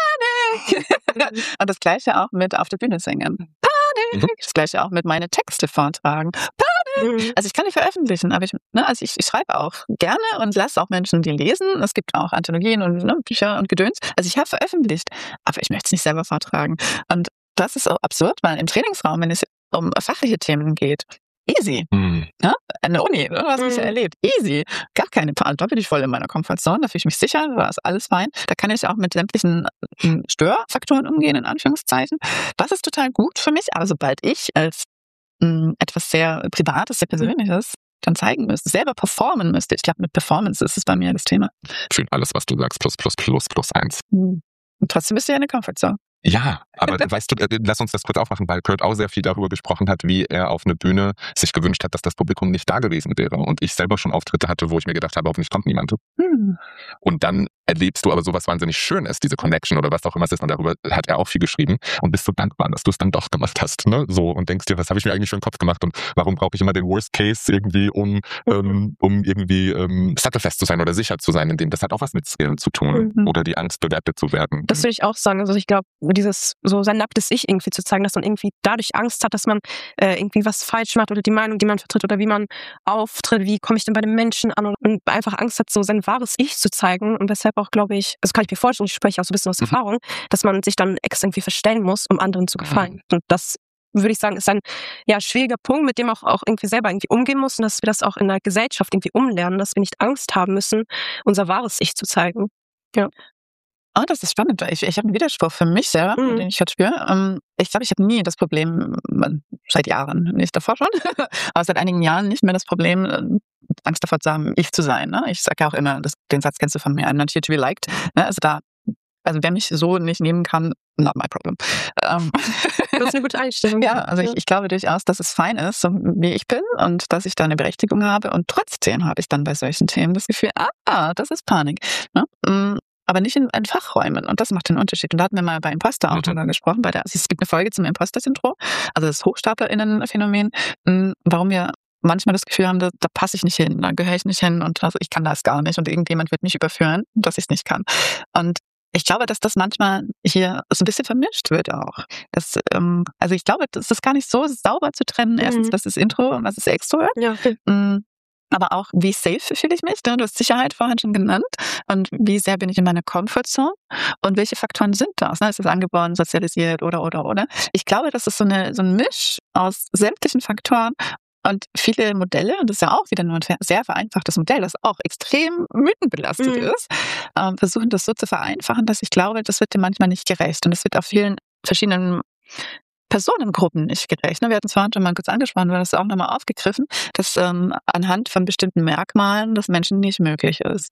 Speaker 2: Panik! Und das Gleiche auch mit auf der Bühne singen. Panik!
Speaker 4: Mhm.
Speaker 2: Das Gleiche auch mit meine Texte vortragen.
Speaker 3: Mhm.
Speaker 2: Also ich kann die veröffentlichen, aber ich, ne, also ich, ich schreibe auch gerne und lasse auch Menschen die lesen. Es gibt auch Anthologien und ne, Bücher und Gedöns. Also ich habe veröffentlicht, aber ich möchte es nicht selber vortragen. Und das ist so absurd, weil im Trainingsraum, wenn es um fachliche Themen geht, easy.
Speaker 4: Hm.
Speaker 2: Ja? An der Uni, du hast mich
Speaker 3: Mhm.
Speaker 2: ja erlebt. Easy. Gar keine Paar. Da bin ich voll in meiner Comfortzone, da fühle ich mich sicher, da ist alles fein. Da kann ich auch mit sämtlichen äh, Störfaktoren umgehen, in Anführungszeichen. Das ist total gut für mich, aber sobald ich als mh, etwas sehr Privates, sehr Persönliches dann zeigen müsste, selber performen müsste, ich glaube, mit Performance ist es bei mir das Thema.
Speaker 4: Schön, alles, was du sagst, plus, plus, plus, plus eins.
Speaker 2: Und trotzdem bist du ja in der Comfortzone.
Speaker 4: Ja, aber weißt du, äh, lass uns das kurz aufmachen, weil Kurt auch sehr viel darüber gesprochen hat, wie er auf eine Bühne sich gewünscht hat, dass das Publikum nicht da gewesen wäre. Und ich selber schon Auftritte hatte, wo ich mir gedacht habe, hoffentlich kommt niemand.
Speaker 2: Hm.
Speaker 4: Und dann erlebst du aber sowas wahnsinnig Schönes, diese Connection oder was auch immer es ist. Und darüber hat er auch viel geschrieben. Und bist so dankbar, dass du es dann doch gemacht hast. Ne? So, und denkst dir, was habe ich mir eigentlich für einen Kopf gemacht? Und warum brauche ich immer den Worst Case irgendwie, um, ähm, um irgendwie ähm, sattelfest zu sein oder sicher zu sein? In dem, das hat auch was mit Skill zu tun.
Speaker 2: Mhm.
Speaker 4: Oder die Angst, bewertet zu werden.
Speaker 3: Das würde ich auch sagen. Also ich glaube, dieses so sein nacktes Ich irgendwie zu zeigen, dass man irgendwie dadurch Angst hat, dass man äh, irgendwie was falsch macht oder die Meinung, die man vertritt oder wie man auftritt, wie komme ich denn bei den Menschen an und einfach Angst hat, so sein wahres Ich zu zeigen und weshalb auch, glaube ich, das kann ich mir vorstellen, ich spreche auch so ein bisschen aus
Speaker 4: Mhm.
Speaker 3: Erfahrung, dass man sich dann extra irgendwie verstellen muss, um anderen zu gefallen. Und das würde ich sagen, ist ein ja, schwieriger Punkt, mit dem auch, auch irgendwie selber irgendwie umgehen muss und dass wir das auch in der Gesellschaft irgendwie umlernen, dass wir nicht Angst haben müssen, unser wahres Ich zu zeigen.
Speaker 2: Oh, das ist spannend, weil ich, ich habe einen Widerspruch für mich selber,
Speaker 3: Mhm.
Speaker 2: den ich gerade spüre. Ähm, ich glaube, ich habe nie das Problem, ähm, seit Jahren, nicht davor schon, aber seit einigen Jahren nicht mehr das Problem, ähm, Angst davor zu haben, ich zu sein. Ne? Ich sage ja auch immer, das, den Satz kennst du von mir, I'm not here to be liked. Ne? Also da, also wer mich so nicht nehmen kann, not my problem. Ähm,
Speaker 3: Das ist eine gute Einstellung.
Speaker 2: ja, also ich, ich glaube durchaus, dass es fein ist, so wie ich bin und dass ich da eine Berechtigung habe und trotzdem habe ich dann bei solchen Themen das Gefühl, ah, das ist Panik. Ne? Mm, Aber nicht in, in Fachräumen. Und das macht den Unterschied. Und da hatten wir mal bei Imposter auch
Speaker 4: Mhm.
Speaker 2: drüber gesprochen. Bei der, also es gibt eine Folge zum Imposter-Syndrom, also das HochstaplerInnen-Phänomen, mh, warum wir manchmal das Gefühl haben, da, da passe ich nicht hin, da gehöre ich nicht hin und also ich kann das gar nicht und irgendjemand wird mich überführen, dass ich es nicht kann. Und ich glaube, dass das manchmal hier so ein bisschen vermischt wird auch. Das, ähm, also ich glaube, das ist gar nicht so sauber zu trennen. Erstens,
Speaker 3: Mhm.
Speaker 2: was ist Intro und was ist Extrovert.
Speaker 3: Ja, okay.
Speaker 2: Mm, Aber auch, wie safe fühle ich mich? Ne? Du hast Sicherheit vorhin schon genannt. Und wie sehr bin ich in meiner Comfortzone? Und welche Faktoren sind das? Ne? Ist das angeboren, sozialisiert oder, oder, oder? Ich glaube, das ist so, eine, so ein Misch aus sämtlichen Faktoren. Und viele Modelle, und das ist ja auch wieder nur ein sehr vereinfachtes Modell, das auch extrem mythenbelastet
Speaker 3: Mhm.
Speaker 2: ist, ähm, versuchen das so zu vereinfachen, dass ich glaube, das wird dir manchmal nicht gerecht. Und es wird auf vielen verschiedenen Personengruppen nicht gerecht. Ne? Wir hatten es vorhin schon mal kurz angesprochen, wir haben das auch nochmal aufgegriffen, dass ähm, anhand von bestimmten Merkmalen das Menschen nicht möglich ist.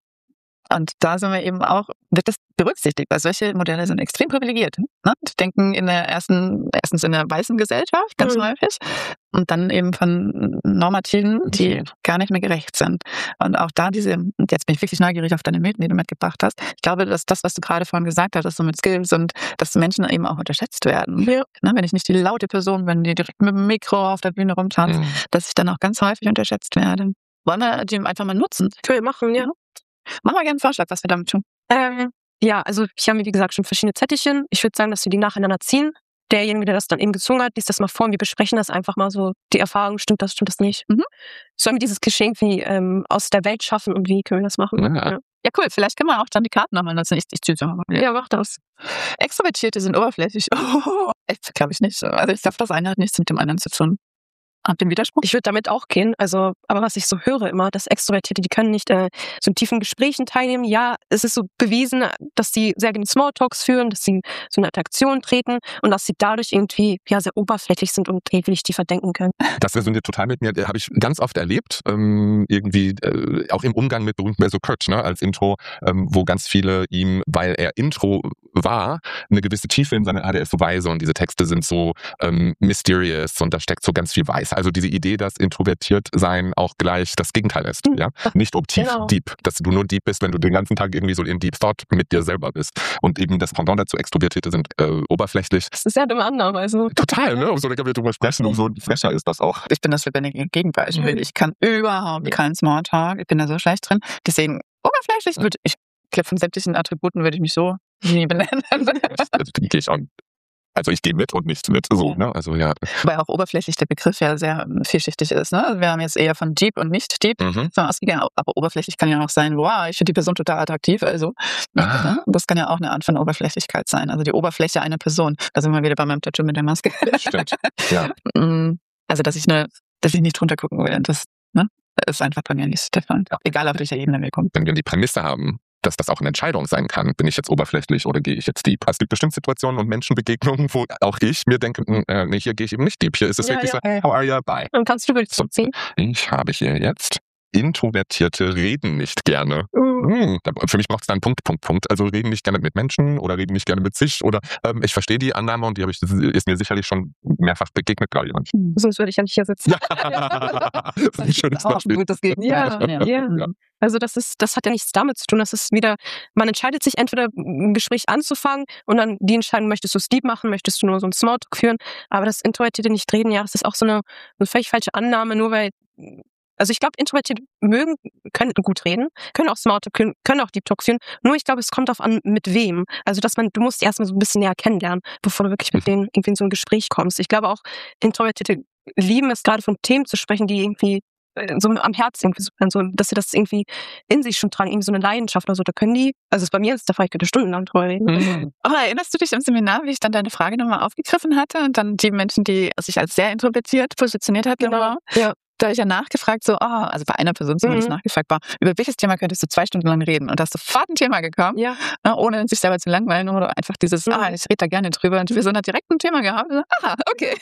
Speaker 2: Und da sind wir eben auch, wird das berücksichtigt, weil solche Modelle sind extrem privilegiert. Ne? Die denken in der ersten, erstens in der weißen Gesellschaft, ganz
Speaker 3: Mhm.
Speaker 2: häufig, und dann eben von Normativen, die gar nicht mehr gerecht sind. Und auch da diese, und jetzt bin ich wirklich neugierig auf deine Mythen, die du mitgebracht hast. Ich glaube, dass das, was du gerade vorhin gesagt hast, so mit Skills und dass Menschen eben auch unterschätzt werden.
Speaker 3: Ja.
Speaker 2: Ne? Wenn ich nicht die laute Person bin, die direkt mit dem Mikro auf der Bühne rumtanzt,
Speaker 4: Mhm.
Speaker 2: dass ich dann auch ganz häufig unterschätzt werde. Wollen wir die einfach mal nutzen?
Speaker 3: Können wir machen, ja.
Speaker 2: Machen wir gerne einen Vorschlag, was wir damit tun.
Speaker 3: Ähm, ja, also hier haben wir, wie gesagt, schon verschiedene Zettelchen. Ich würde sagen, dass wir die nacheinander ziehen. Derjenige, der das dann eben gezogen hat, liest das mal vor und wir besprechen das einfach mal so. Die Erfahrung, stimmt das, stimmt das nicht?
Speaker 2: Mhm.
Speaker 3: Sollen wir dieses Geschenk wie ähm, aus der Welt schaffen und wie können wir das machen?
Speaker 4: Ja.
Speaker 2: Ja, cool. Vielleicht können wir auch dann die Karten nochmal nutzen. Ich, ich ziehe mal.
Speaker 3: Ja, mach das.
Speaker 2: Extrovertierte sind oberflächlich. Oh, echt, glaube ich nicht. Also ich glaube, das eine hat nichts mit dem anderen zu tun. Ab dem Widerspruch?
Speaker 3: Ich würde damit auch gehen. Also, aber was ich so höre immer, dass Extrovertierte, die können nicht äh, so in tiefen Gesprächen teilnehmen. Ja, es ist so bewiesen, dass sie sehr gerne Smalltalks führen, dass sie so eine Interaktion treten und dass sie dadurch irgendwie ja sehr oberflächlich sind und irgendwie nicht tiefer denken können.
Speaker 4: Das resoniert total mit mir. Habe ich ganz oft erlebt. Ähm, irgendwie äh, auch im Umgang mit berühmten, so Kurt, ne, als Intro, ähm, wo ganz viele ihm, weil er Intro war, eine gewisse Tiefe in seine, ah, der ist so weise und diese Texte sind so ähm, mysterious und da steckt so ganz viel Weiß. Also diese Idee, dass introvertiert sein auch gleich das Gegenteil ist. Ja? Nicht ob tief,
Speaker 3: Genau.
Speaker 4: deep. Dass du nur deep bist, wenn du den ganzen Tag irgendwie so in Deep Thought mit dir selber bist. Und eben das Pendant dazu, Extrovertierte sind äh, oberflächlich.
Speaker 3: Das ist ja dumme Annahme. Also.
Speaker 4: Total, ne? Umso länger wir drüber sprechen, umso frecher ist das auch.
Speaker 2: Ich bin das lebendige Gegenbeispiel.
Speaker 3: Mhm.
Speaker 2: Ich kann überhaupt keinen Smalltalk. Ich bin da so schlecht drin. Deswegen, oberflächlich würde ich, ich glaube, von sämtlichen Attributen würde ich mich so nie benennen.
Speaker 4: Also, gehe ich an. Also ich gehe mit und nicht mit, so, ne? Also ja.
Speaker 2: Weil auch oberflächlich der Begriff ja sehr vielschichtig ist, ne? Also wir haben jetzt eher von deep und nicht deep
Speaker 4: Mhm.
Speaker 2: so ausgegangen, aber oberflächlich kann ja auch sein, wow, ich finde die Person total attraktiv, also
Speaker 4: Ah.
Speaker 2: ne? Das kann ja auch eine Art von Oberflächlichkeit sein, also die Oberfläche einer Person. Da sind wir wieder bei meinem Tattoo mit der Maske.
Speaker 4: Stimmt. Ja.
Speaker 2: Also dass ich eine, dass ich nicht drunter gucken will, das, ne? Das ist einfach bei mir nicht der Fall.
Speaker 4: Ja.
Speaker 2: Egal auf welcher Ebene wir kommen.
Speaker 4: Wenn wir die Prämisse haben, dass das auch eine Entscheidung sein kann, bin ich jetzt oberflächlich oder gehe ich jetzt deep? Es gibt bestimmt Situationen und Menschenbegegnungen, wo auch ich mir denke, äh, nee, hier gehe ich eben nicht deep. Hier ist es
Speaker 3: Ja,
Speaker 4: wirklich
Speaker 3: ja.
Speaker 4: so, how are you, bye.
Speaker 3: Dann kannst du wirklich
Speaker 4: So.
Speaker 3: ziehen.
Speaker 4: Ich habe hier jetzt, Introvertierte reden nicht gerne. Hm, da- für mich braucht es dann Punkt, Punkt, Punkt. Also reden nicht gerne mit Menschen oder reden nicht gerne mit sich oder ähm, ich verstehe die Annahme und die habe ich, das ist mir sicherlich schon mehrfach begegnet, glaube ich.
Speaker 3: Sonst würde ich ja nicht hier sitzen.
Speaker 4: Ja. Das ist ein schönes
Speaker 2: Auch ein
Speaker 4: Beispiel.
Speaker 2: gutes Gegenteil.
Speaker 3: Ja, ja.
Speaker 4: Ja.
Speaker 3: Also das ist, das hat ja nichts damit zu tun. Das ist wieder, man entscheidet sich entweder ein Gespräch anzufangen und dann die Entscheidung, möchtest du es deep machen, möchtest du nur so ein Smalltalk führen, aber das Introvertierte nicht reden, ja, das ist auch so eine, eine völlig falsche Annahme, nur weil, also ich glaube, Introvertierte mögen, können gut reden, können auch Smalltalk, können, können auch Deep Talk führen, nur ich glaube, es kommt darauf an, mit wem. Also dass man, du musst die erstmal so ein bisschen näher kennenlernen, bevor du wirklich mit denen irgendwie in so ein Gespräch kommst. Ich glaube auch, Introvertierte lieben es gerade von Themen zu sprechen, die irgendwie so am Herzen irgendwie so, also, dass sie das irgendwie in sich schon tragen, irgendwie so eine Leidenschaft oder so, da können die, also bei mir ist der Fall, ich könnte stundenlang drüber reden.
Speaker 4: Mhm.
Speaker 2: Aber erinnerst du dich im Seminar, wie ich dann deine Frage nochmal aufgegriffen hatte und dann die Menschen, die sich als sehr introvertiert positioniert hatten, im Raum?
Speaker 3: Ja.
Speaker 2: Da habe ich ja nachgefragt, so, ah, also bei einer Person zumindest
Speaker 3: Mhm.
Speaker 2: nachgefragt war, über welches Thema könntest du zwei Stunden lang reden? Und da ist sofort ein Thema gekommen,
Speaker 3: Ja.
Speaker 2: ne, ohne sich selber zu langweilen oder einfach dieses,
Speaker 3: Mhm.
Speaker 2: ah, ich rede da gerne drüber. Und die Person hat direkt ein Thema gehabt. Und so, ah, okay.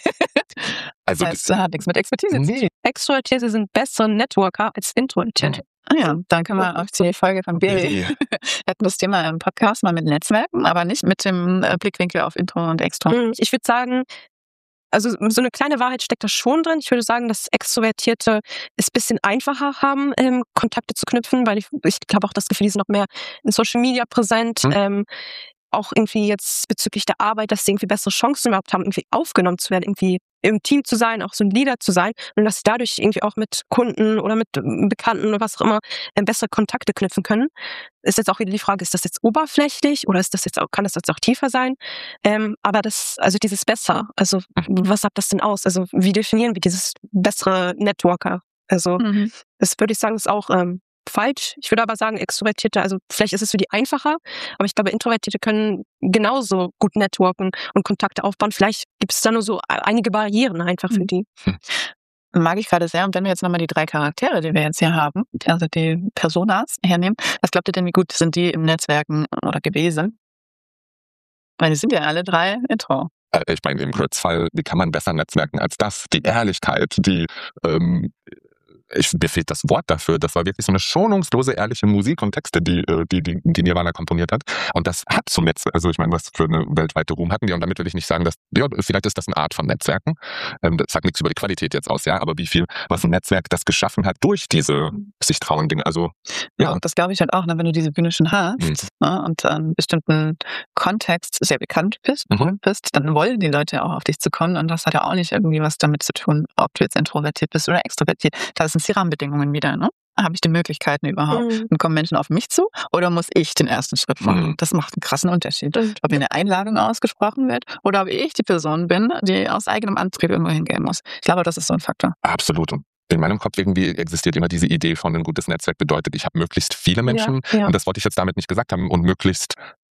Speaker 4: Also
Speaker 2: Das heißt, hat nichts mit Expertise zu tun.
Speaker 4: nee.
Speaker 3: Extrovertierte sind bessere Networker als Introvertierte.
Speaker 2: Ah ja, dann können wir auf die Folge von Beri.
Speaker 4: Nee.
Speaker 2: Wir hatten das Thema im Podcast mal mit Netzwerken, aber nicht mit dem äh, Blickwinkel auf Intro und Extra.
Speaker 3: Mhm. Ich würde sagen, also so eine kleine Wahrheit steckt da schon drin. Ich würde sagen, dass Extrovertierte es ein bisschen einfacher haben, ähm, Kontakte zu knüpfen, weil ich, ich habe auch das Gefühl, die sind noch mehr in Social Media präsent.
Speaker 4: Mhm.
Speaker 3: Ähm, auch irgendwie jetzt bezüglich der Arbeit, dass sie irgendwie bessere Chancen überhaupt haben, irgendwie aufgenommen zu werden, irgendwie im Team zu sein, auch so ein Leader zu sein und dass sie dadurch irgendwie auch mit Kunden oder mit ähm, Bekannten oder was auch immer ähm, bessere Kontakte knüpfen können. Ist jetzt auch wieder die Frage, ist das jetzt oberflächlich oder ist das jetzt auch, kann das jetzt auch tiefer sein? Ähm, aber das, also dieses besser, also was sagt das denn aus? Also wie definieren wir dieses bessere Networker? Also
Speaker 2: Mhm.
Speaker 3: das würde ich sagen, ist auch ähm, falsch. Ich würde aber sagen, Extrovertierte, also vielleicht ist es für die einfacher, aber ich glaube, Introvertierte können genauso gut networken und Kontakte aufbauen. Vielleicht gibt es da nur so einige Barrieren einfach für
Speaker 2: Mhm.
Speaker 3: die.
Speaker 2: Mag ich gerade sehr. Und wenn wir jetzt nochmal die drei Charaktere, die wir jetzt hier haben, also die Personas hernehmen, was glaubt ihr denn, wie gut sind die im Netzwerken oder gewesen? Weil die sind ja alle drei Intro.
Speaker 4: Äh, Ich meine, im Kurzfall, wie kann man besser netzwerken als das? Die Ehrlichkeit, die, ähm, ich, mir fehlt das Wort dafür. Das war wirklich so eine schonungslose, ehrliche Musik und Texte, die, äh, die, die, die Nirvana komponiert hat. Und das hat zum Netzwerk, also ich meine, was für eine weltweite Ruhm hatten die. Und damit will ich nicht sagen, dass, ja, vielleicht ist das eine Art von Netzwerken. Ähm, das sagt nichts über die Qualität jetzt aus, ja, aber wie viel, was ein Netzwerk das geschaffen hat durch diese sich trauen Dinge. Also,
Speaker 2: Ja,
Speaker 4: ja.
Speaker 2: und das glaube ich halt auch, ne, wenn du diese Bühne schon hast,
Speaker 4: Mhm.
Speaker 2: ne, und an einem bestimmten Kontext sehr bekannt bist,
Speaker 4: Mhm.
Speaker 2: berühmt bist, dann wollen die Leute auch auf dich zu kommen. Und das hat ja auch nicht irgendwie was damit zu tun, ob du jetzt introvertiert bist oder extrovertiert. Da sind die Rahmenbedingungen wieder, ne? Habe ich die Möglichkeiten überhaupt?
Speaker 3: Mhm.
Speaker 2: Und kommen Menschen auf mich zu oder muss ich den ersten Schritt machen?
Speaker 4: Mhm.
Speaker 2: Das macht einen krassen Unterschied.
Speaker 3: Stimmt.
Speaker 2: Ob mir eine Einladung ausgesprochen wird oder ob ich die Person bin, die aus eigenem Antrieb irgendwo hingehen muss. Ich glaube, das ist so ein Faktor.
Speaker 4: Absolut. Und in meinem Kopf irgendwie existiert immer diese Idee von ein gutes Netzwerk bedeutet, ich habe möglichst viele Menschen.
Speaker 3: Ja, ja.
Speaker 4: Und das wollte ich jetzt damit nicht gesagt haben. Und möglichst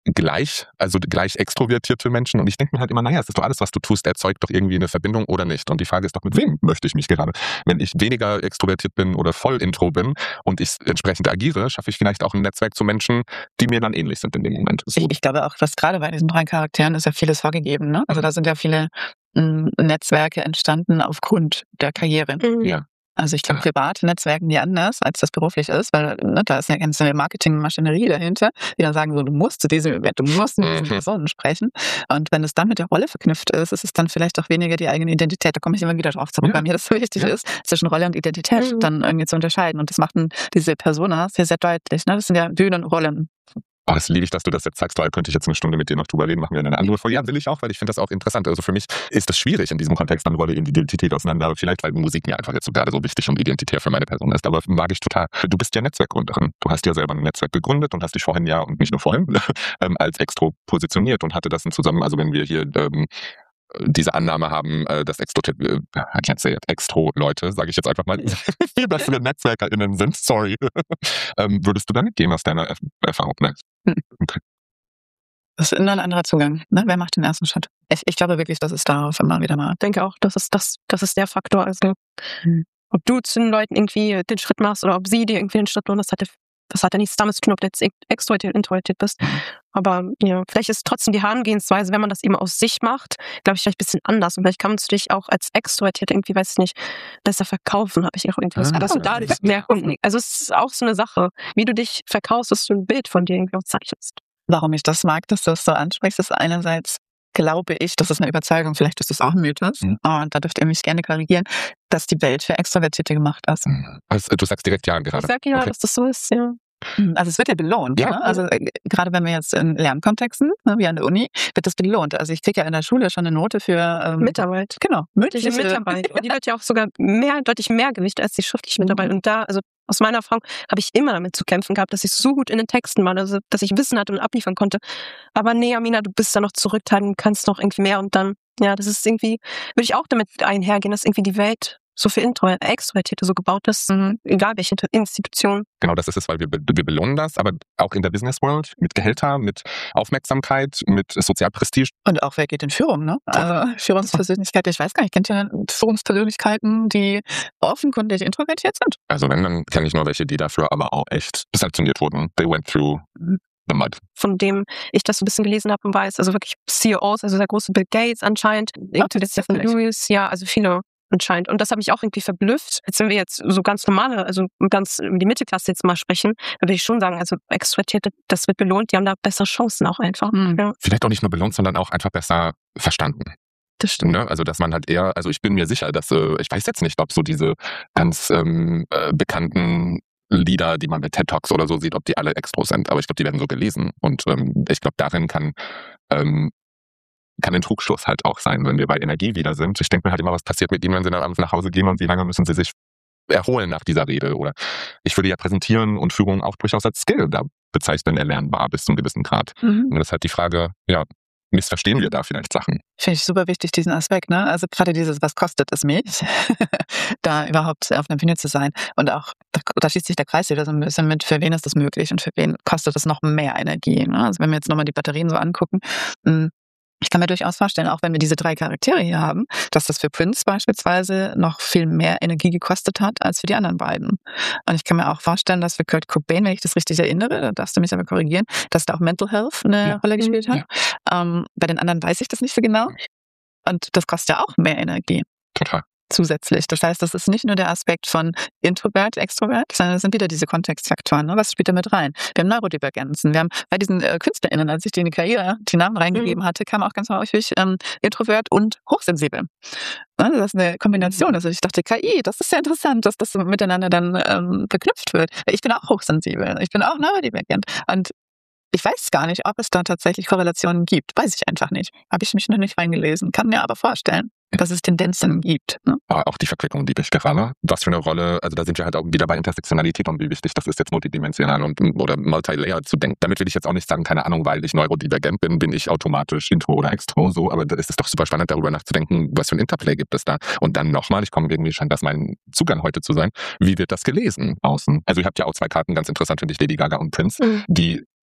Speaker 4: gleich, also gleich extrovertierte Menschen. Und ich denke mir halt immer, naja, es ist doch alles, was du tust, erzeugt doch irgendwie eine Verbindung oder nicht. Und die Frage ist doch, mit wem möchte ich mich gerade? Wenn ich weniger extrovertiert bin oder voll intro bin und ich entsprechend agiere, schaffe ich vielleicht auch ein Netzwerk zu Menschen, die mir dann ähnlich sind in dem Moment.
Speaker 2: Ich, ich glaube auch, dass gerade bei diesen drei Charakteren ist ja vieles vorgegeben. Ne? Also da sind ja viele mh, Netzwerke entstanden aufgrund der Karriere.
Speaker 3: Mhm.
Speaker 4: Ja.
Speaker 2: Also ich glaube, private Netzwerken die anders, als das beruflich ist, weil ne, da ist eine ganze Marketingmaschinerie dahinter, die dann sagen so, du musst zu diesem Event, du musst mit diesen
Speaker 4: Mhm.
Speaker 2: Personen sprechen. Und wenn es dann mit der Rolle verknüpft ist, ist es dann vielleicht auch weniger die eigene Identität. Da komme ich immer wieder drauf zurück,
Speaker 4: Ja.
Speaker 2: weil mir das so wichtig
Speaker 4: Ja.
Speaker 2: ist, zwischen Rolle und Identität
Speaker 3: Mhm.
Speaker 2: dann irgendwie zu unterscheiden. Und das macht dann diese Personas sehr, sehr deutlich. Ne? Das sind ja Bühnenrollen.
Speaker 4: Oh, das liebe ich, dass du das jetzt sagst, weil könnte ich jetzt eine Stunde mit dir noch drüber reden, machen wir eine andere Folge. Ja, will ich auch, weil ich finde das auch interessant. Also für mich ist das schwierig in diesem Kontext, dann Rolle und Identität auseinander. Vielleicht, weil Musik mir einfach jetzt so gerade so wichtig und identitär für meine Person ist. Aber mag ich total. Du bist ja Netzwerkgründerin. Du hast ja selber ein Netzwerk gegründet und hast dich vorhin ja, und nicht nur vorhin, ähm, als Extro positioniert und hatte das in zusammen, also wenn wir hier ähm, diese Annahme haben, äh, dass Extro, äh, I can't say it, Extro-Leute, sage ich jetzt einfach mal, viel bessere NetzwerkerInnen sind, sorry. ähm, würdest du da mitgehen aus deiner Erf- Erfahrung? Ne? Okay.
Speaker 2: Das ist immer ein anderer Zugang. Ne? Wer macht den ersten Schritt? Ich, ich glaube wirklich, dass es darauf immer wieder mal.
Speaker 3: Ich denke auch, das ist, das, das ist der Faktor. Also,
Speaker 2: Mhm.
Speaker 3: ob du zu den Leuten irgendwie den Schritt machst oder ob sie dir irgendwie den Schritt machen, das hat, ja- das hat ja nichts damit zu tun, ob du jetzt extrovertiert oder introvertiert bist. Aber ja, vielleicht ist trotzdem die Herangehensweise, wenn man das eben aus sich macht, glaube ich, vielleicht ein bisschen anders. Und vielleicht kann man dich auch als extrovertiert irgendwie, weiß ich nicht, besser verkaufen, habe ich auch irgendwie das
Speaker 4: Ah.
Speaker 3: Gefühl, dass du dadurch mehr Kunden. Also es ist auch so eine Sache, wie du dich verkaufst, dass du ein Bild von dir irgendwie auch zeichnest.
Speaker 2: Warum ich das mag, dass du es so ansprichst, ist einerseits, glaube ich, das ist eine Überzeugung, vielleicht ist es auch ein Mythos,
Speaker 4: Mhm.
Speaker 2: und da dürft ihr mich gerne korrigieren, dass die Welt für Extrovertierte gemacht ist.
Speaker 4: Also, du sagst direkt ja
Speaker 3: Ich
Speaker 4: gerade.
Speaker 3: sag ja,
Speaker 4: Okay.
Speaker 3: dass das so ist, ja.
Speaker 2: Also es wird ja belohnt.
Speaker 4: Ja.
Speaker 2: Ne? Also äh, gerade wenn wir jetzt in Lernkontexten, ne, wie an der Uni, wird das belohnt. Also ich kriege ja in der Schule schon eine Note für ähm,
Speaker 3: Mitarbeit.
Speaker 2: Genau,
Speaker 3: Mündliche
Speaker 2: mündliche
Speaker 3: Mitarbeit. Und die hat ja auch sogar mehr, deutlich mehr Gewicht als die schriftliche
Speaker 2: Mhm.
Speaker 3: Mitarbeit. Und da, also aus meiner Erfahrung, habe ich immer damit zu kämpfen gehabt, dass ich so gut in den Texten war, also dass ich Wissen hatte und abliefern konnte. Aber nee, Amina, du bist da noch zurückhaltend, kannst noch irgendwie mehr. Und dann, ja, das ist irgendwie, würde ich auch damit einhergehen, dass irgendwie die Welt so für Intro Extrovertierte so gebaut ist,
Speaker 2: Mhm.
Speaker 3: egal welche Institution.
Speaker 4: Genau, das ist es, weil wir, be- wir belohnen das, aber auch in der Business World mit Gehälter, mit Aufmerksamkeit, mit Sozialprestige.
Speaker 2: Und auch wer geht in Führung, ne? Also Führungspersönlichkeiten, ich weiß gar nicht, kennt ihr Führungspersönlichkeiten, die offenkundig introvertiert sind?
Speaker 4: Also wenn, dann kenne ich nur welche, die dafür aber auch echt sanktioniert wurden. They went through
Speaker 2: Mhm.
Speaker 4: the mud.
Speaker 3: Von dem ich das so ein bisschen gelesen habe und weiß, also wirklich C E Os, also der große Bill Gates anscheinend, irgendwie
Speaker 2: das
Speaker 3: Stephen
Speaker 2: ist ja
Speaker 3: Lewis, ja, also viele anscheinend. Und das hat mich auch irgendwie verblüfft. Jetzt, wenn wir jetzt so ganz normale, also ganz über die Mittelklasse jetzt mal sprechen, dann würde ich schon sagen, also Extrovertierte, das wird belohnt, die haben da bessere Chancen auch einfach.
Speaker 2: Mhm.
Speaker 3: Ja,
Speaker 4: Vielleicht auch nicht nur belohnt, sondern auch einfach besser verstanden.
Speaker 2: Das stimmt.
Speaker 4: Ne? Also dass man halt eher, also ich bin mir sicher, dass, äh, ich weiß jetzt nicht, ob so diese ganz ähm, äh, bekannten Lieder, die man bei TED Talks oder so sieht, ob die alle Extros sind. Aber ich glaube, die werden so gelesen. Und ähm, ich glaube, darin kann ähm, kann ein Trugschluss halt auch sein, wenn wir bei Energie wieder sind. Ich denke mir halt immer, was passiert mit ihnen, wenn sie dann abends nach Hause gehen und wie lange müssen sie sich erholen nach dieser Rede. Oder ich würde ja präsentieren und Führung auch durchaus als Skill da bezeichnen, erlernbar bis zu einem gewissen Grad.
Speaker 2: Mhm.
Speaker 4: Und das ist halt die Frage, ja, missverstehen wir da vielleicht Sachen?
Speaker 2: Finde ich super wichtig, diesen Aspekt, ne? Also gerade dieses, was kostet es mich, da überhaupt auf einer Bühne zu sein. Und auch, da, da schließt sich der Kreis wieder so ein bisschen mit, für wen ist das möglich und für wen kostet es noch mehr Energie. Ne? Also wenn wir jetzt nochmal die Batterien so angucken, mh, ich kann mir durchaus vorstellen, auch wenn wir diese drei Charaktere hier haben, dass das für Prince beispielsweise noch viel mehr Energie gekostet hat als für die anderen beiden. Und ich kann mir auch vorstellen, dass für Kurt Cobain, wenn ich das richtig erinnere, da darfst du mich aber korrigieren, dass da auch Mental Health eine
Speaker 4: Ja.
Speaker 2: Rolle gespielt hat. Ähm, bei den anderen weiß ich das nicht so genau. Und das kostet ja auch mehr Energie
Speaker 4: Total.
Speaker 2: zusätzlich. Das heißt, das ist nicht nur der Aspekt von Introvert, Extrovert, sondern es sind wieder diese Kontextfaktoren. Ne? Was spielt da mit rein? Wir haben Neurodivergenzen. Wir haben bei diesen äh, KünstlerInnen, als ich die in die Karriere die Namen reingegeben hatte, kam auch ganz häufig ähm, Introvert und hochsensibel. Ne? Das ist eine Kombination. Also ich dachte, K I, das ist sehr interessant, dass das so miteinander dann ähm, verknüpft wird. Ich bin auch hochsensibel. Ich bin auch neurodivergent. Und ich weiß gar nicht, ob es da tatsächlich Korrelationen gibt. Weiß ich einfach nicht. Habe ich mich noch nicht reingelesen. Kann mir aber vorstellen, dass es Tendenzen gibt. Ne?
Speaker 4: Aber auch die Verquickung, die ich gerade. Was für eine Rolle, also da sind wir halt auch wieder bei Intersektionalität und wie wichtig das ist, jetzt multidimensional und oder multilayer zu denken. Damit will ich jetzt auch nicht sagen, keine Ahnung, weil ich neurodivergent bin, bin ich automatisch intro oder extro, so, aber da ist es doch super spannend, darüber nachzudenken, was für ein Interplay gibt es da. Und dann nochmal, ich komme irgendwie, scheint das mein Zugang heute zu sein, wie wird das gelesen außen? Also ihr habt ja auch zwei Karten, ganz interessant finde ich, Lady Gaga und Prince,
Speaker 3: Mhm.
Speaker 4: die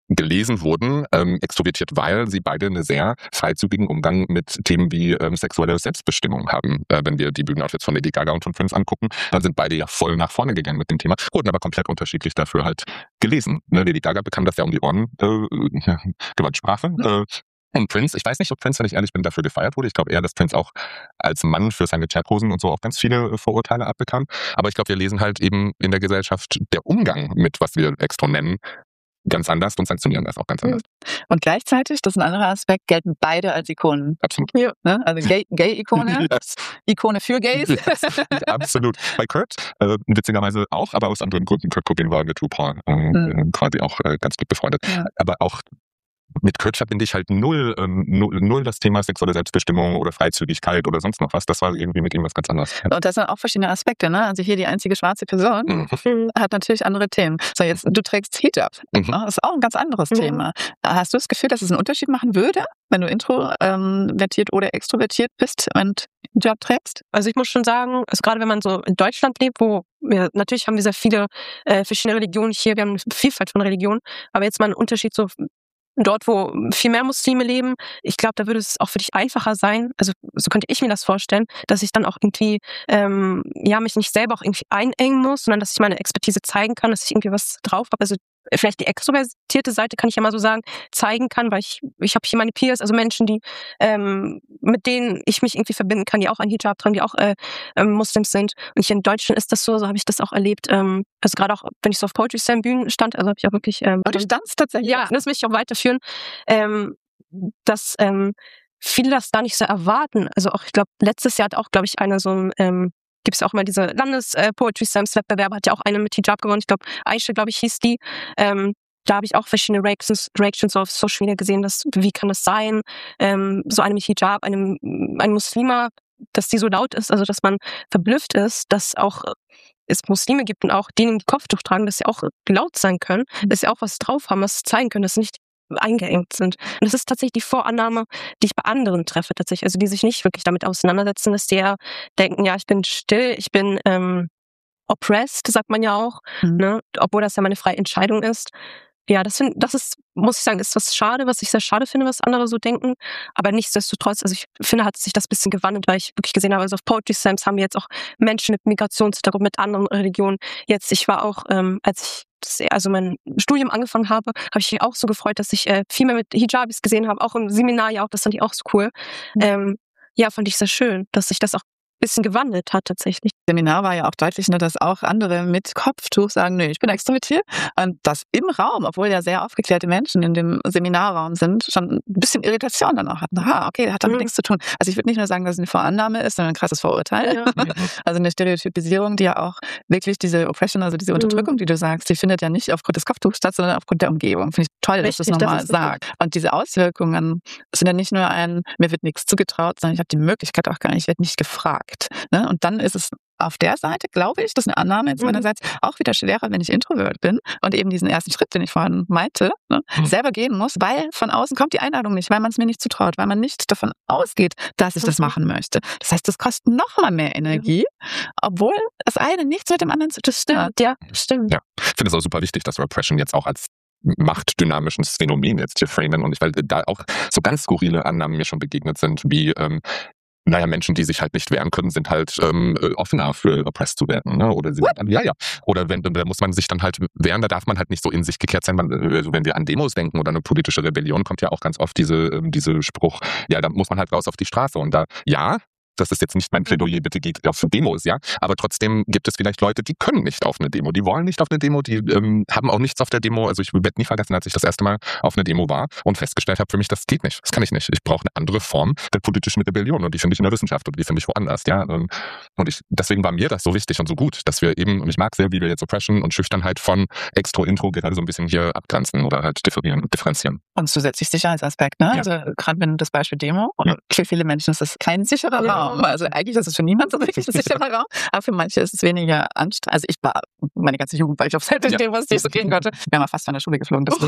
Speaker 4: gelesen wurden, ähm, extrovertiert, weil sie beide einen sehr freizügigen Umgang mit Themen wie ähm, sexuelle Selbstbestimmung haben. Äh, wenn wir die Bühnenoutfits von Lady Gaga und von Prince angucken, dann sind beide ja voll nach vorne gegangen mit dem Thema, wurden aber komplett unterschiedlich dafür halt gelesen. Ne? Lady Gaga bekam das ja um die Ohren, äh, Gewaltsprache. Äh, und Prince, ich weiß nicht, ob Prince, wenn ich ehrlich bin, dafür gefeiert wurde. Ich glaube eher, dass Prince auch als Mann für seine Chathosen und so auch ganz viele äh, Vorurteile abbekam. Aber ich glaube, wir lesen halt eben in der Gesellschaft der Umgang mit, was wir extro nennen, ganz anders und sanktionieren das auch ganz anders.
Speaker 2: Und gleichzeitig, das ist ein anderer Aspekt, gelten beide als Ikonen.
Speaker 4: Absolut.
Speaker 2: Ja. Ne? Also Gay- Gay-Ikone,
Speaker 4: Yes.
Speaker 2: Ikone für Gays.
Speaker 4: Yes. Absolut. Bei Kurt, äh, witzigerweise auch, aber aus anderen Gründen. Kurt Cobain war mit RuPaul äh,
Speaker 2: Mhm.
Speaker 4: quasi auch äh, ganz gut befreundet.
Speaker 2: Ja.
Speaker 4: Aber auch mit Kurt verbinde ich halt null, ähm, null, null das Thema sexuelle Selbstbestimmung oder Freizügigkeit oder sonst noch was. Das war irgendwie mit ihm was ganz anderes.
Speaker 2: Und das sind auch verschiedene Aspekte. Ne? Also hier die einzige schwarze Person
Speaker 4: Mhm.
Speaker 2: hat natürlich andere Themen. So, jetzt, du trägst Hijab.
Speaker 4: Mhm.
Speaker 2: Ne? Das ist auch ein ganz anderes
Speaker 3: Mhm.
Speaker 2: Thema. Hast du das Gefühl, dass es einen Unterschied machen würde, wenn du introvertiert oder extrovertiert bist und Hijab trägst?
Speaker 3: Also ich muss schon sagen, also gerade wenn man so in Deutschland lebt, wo wir natürlich haben wir sehr viele äh, verschiedene Religionen hier, wir haben eine Vielfalt von Religionen, aber jetzt mal ein Unterschied so dort, wo viel mehr Muslime leben, ich glaube, da würde es auch für dich einfacher sein, also so könnte ich mir das vorstellen, dass ich dann auch irgendwie, ähm, ja, mich nicht selber auch irgendwie einengen muss, sondern dass ich meine Expertise zeigen kann, dass ich irgendwie was drauf habe, also vielleicht die extrovertierte Seite, kann ich ja mal so sagen, zeigen kann, weil ich ich habe hier meine Peers, also Menschen, die ähm, mit denen ich mich irgendwie verbinden kann, die auch ein Hijab tragen, die auch äh, ähm, Muslims sind. Und hier in Deutschland ist das so, so habe ich das auch erlebt. Ähm, also gerade auch, wenn ich so auf Poetry Slam Bühnen stand, also habe ich auch wirklich ähm,
Speaker 2: Aber du standst tatsächlich.
Speaker 3: ja, das will ich auch weiterführen, ähm, dass ähm, viele das da nicht so erwarten. Also auch, ich glaube, letztes Jahr hat auch, glaube ich, eine so ein ähm, gibt es auch mal diese Landes-Poetry-Slams-Wettbewerbe, hat ja auch eine mit Hijab gewonnen. Ich glaube, Aisha, glaube ich, hieß die. Ähm, da habe ich auch verschiedene Reactions, Reactions auf Social Media gesehen, dass, wie kann das sein, ähm, so eine mit Hijab, einem, ein Muslima, dass die so laut ist, also dass man verblüfft ist, dass auch es Muslime gibt und auch denen, die Kopftuch tragen, dass sie auch laut sein können, dass sie auch was drauf haben, was zeigen können, dass sie nicht eingeengt sind. Und das ist tatsächlich die Vorannahme, die ich bei anderen treffe, tatsächlich. Also die sich nicht wirklich damit auseinandersetzen, dass die ja denken, ja, ich bin still, ich bin ähm, oppressed, sagt man ja auch,
Speaker 2: Mhm.
Speaker 3: ne? Obwohl das ja meine freie Entscheidung ist. Ja, das, find, das ist, muss ich sagen, ist was schade, was ich sehr schade finde, was andere so denken. Aber nichtsdestotrotz, also ich finde, hat sich das ein bisschen gewandelt, weil ich wirklich gesehen habe, also auf Poetry Slams haben wir jetzt auch Menschen mit Migrationshintergrund, mit anderen Religionen. Jetzt, ich war auch, ähm, als ich das, also mein Studium angefangen habe, habe ich mich auch so gefreut, dass ich äh, viel mehr mit Hijabis gesehen habe, auch im Seminar ja auch, das fand ich auch so cool.
Speaker 2: Mhm.
Speaker 3: Ähm, ja, fand ich sehr schön, dass sich das auch ein bisschen gewandelt hat tatsächlich.
Speaker 2: Seminar war ja auch deutlich, ne, dass auch andere mit Kopftuch sagen, nö, ich bin extrovertiert. Und das im Raum, obwohl ja sehr aufgeklärte Menschen in dem Seminarraum sind, schon ein bisschen Irritation dann auch hatten. Aha, okay, das hat damit
Speaker 3: Mhm.
Speaker 2: nichts zu tun. Also ich würde nicht nur sagen, dass es eine Vorannahme ist, sondern ein krasses Vorurteil.
Speaker 3: Ja.
Speaker 2: Also eine Stereotypisierung, die ja auch wirklich diese Oppression, also diese Unterdrückung, die du sagst, die findet ja nicht aufgrund des Kopftuchs statt, sondern aufgrund der Umgebung. Finde ich toll, dass du es
Speaker 3: Richtig, das
Speaker 2: nochmal
Speaker 3: ist richtig.
Speaker 2: sagst. Und diese Auswirkungen sind ja nicht nur ein, mir wird nichts zugetraut, sondern ich habe die Möglichkeit auch gar nicht, ich werde nicht gefragt. Ne? Und dann ist es auf der Seite, glaube ich, das ist eine Annahme jetzt
Speaker 3: Mhm.
Speaker 2: meinerseits, auch wieder schwerer, wenn ich Introvert bin und eben diesen ersten Schritt, den ich vorhin meinte, ne,
Speaker 4: Mhm.
Speaker 2: selber gehen muss, weil von außen kommt die Einladung nicht, weil man es mir nicht zutraut, weil man nicht davon ausgeht, dass ich das
Speaker 3: Mhm.
Speaker 2: machen möchte. Das heißt, das kostet noch mal mehr Energie, obwohl das eine nichts mit dem anderen zu tun hat.
Speaker 3: Stimmt, ja, stimmt.
Speaker 4: Ja, ich finde es auch super wichtig, dass wir Oppression jetzt auch als machtdynamisches Phänomen jetzt hier framen und ich, weil da auch so ganz skurrile Annahmen mir schon begegnet sind, wie ähm, naja, Menschen, die sich halt nicht wehren können, sind halt ähm, äh, offener für oppressed zu werden. Ne? Oder sie sind dann, ja, ja. Oder wenn, da muss man sich dann halt wehren, da darf man halt nicht so in sich gekehrt sein. Man, also wenn wir an Demos denken oder eine politische Rebellion, kommt ja auch ganz oft diese, ähm, diese Spruch, ja, da muss man halt raus auf die Straße. Und da, ja, das ist jetzt nicht mein Plädoyer, bitte geht auf Demos, ja. Aber trotzdem gibt es vielleicht Leute, die können nicht auf eine Demo, die wollen nicht auf eine Demo, die ähm, haben auch nichts auf der Demo. Also ich werde nie vergessen, als ich das erste Mal auf eine Demo war und festgestellt habe, für mich, das geht nicht, das kann ich nicht. Ich brauche eine andere Form der politischen Rebellion und die finde ich in der Wissenschaft und die finde ich woanders, ja. Und ich, deswegen war mir das so wichtig und so gut, dass wir eben, und ich mag sehr, wie wir jetzt Oppression und Schüchternheit von Extro, Intro gerade so ein bisschen hier abgrenzen oder halt differieren, differenzieren.
Speaker 2: Und zusätzlich Sicherheitsaspekt, ne?
Speaker 4: Ja.
Speaker 2: Also gerade wenn du das Beispiel Demo,
Speaker 4: Ja.
Speaker 2: für viele Menschen ist das kein sicherer
Speaker 3: Ja.
Speaker 2: Raum. Also eigentlich ist es für niemand so richtig ein sicherer Raum, aber für manche ist es weniger anstrengend. Also ich war meine ganze Jugend, weil ich auf seltenen
Speaker 4: Ja.
Speaker 2: Demos nicht so gehen konnte. Wir haben mal fast von der Schule geflogen. Deswegen.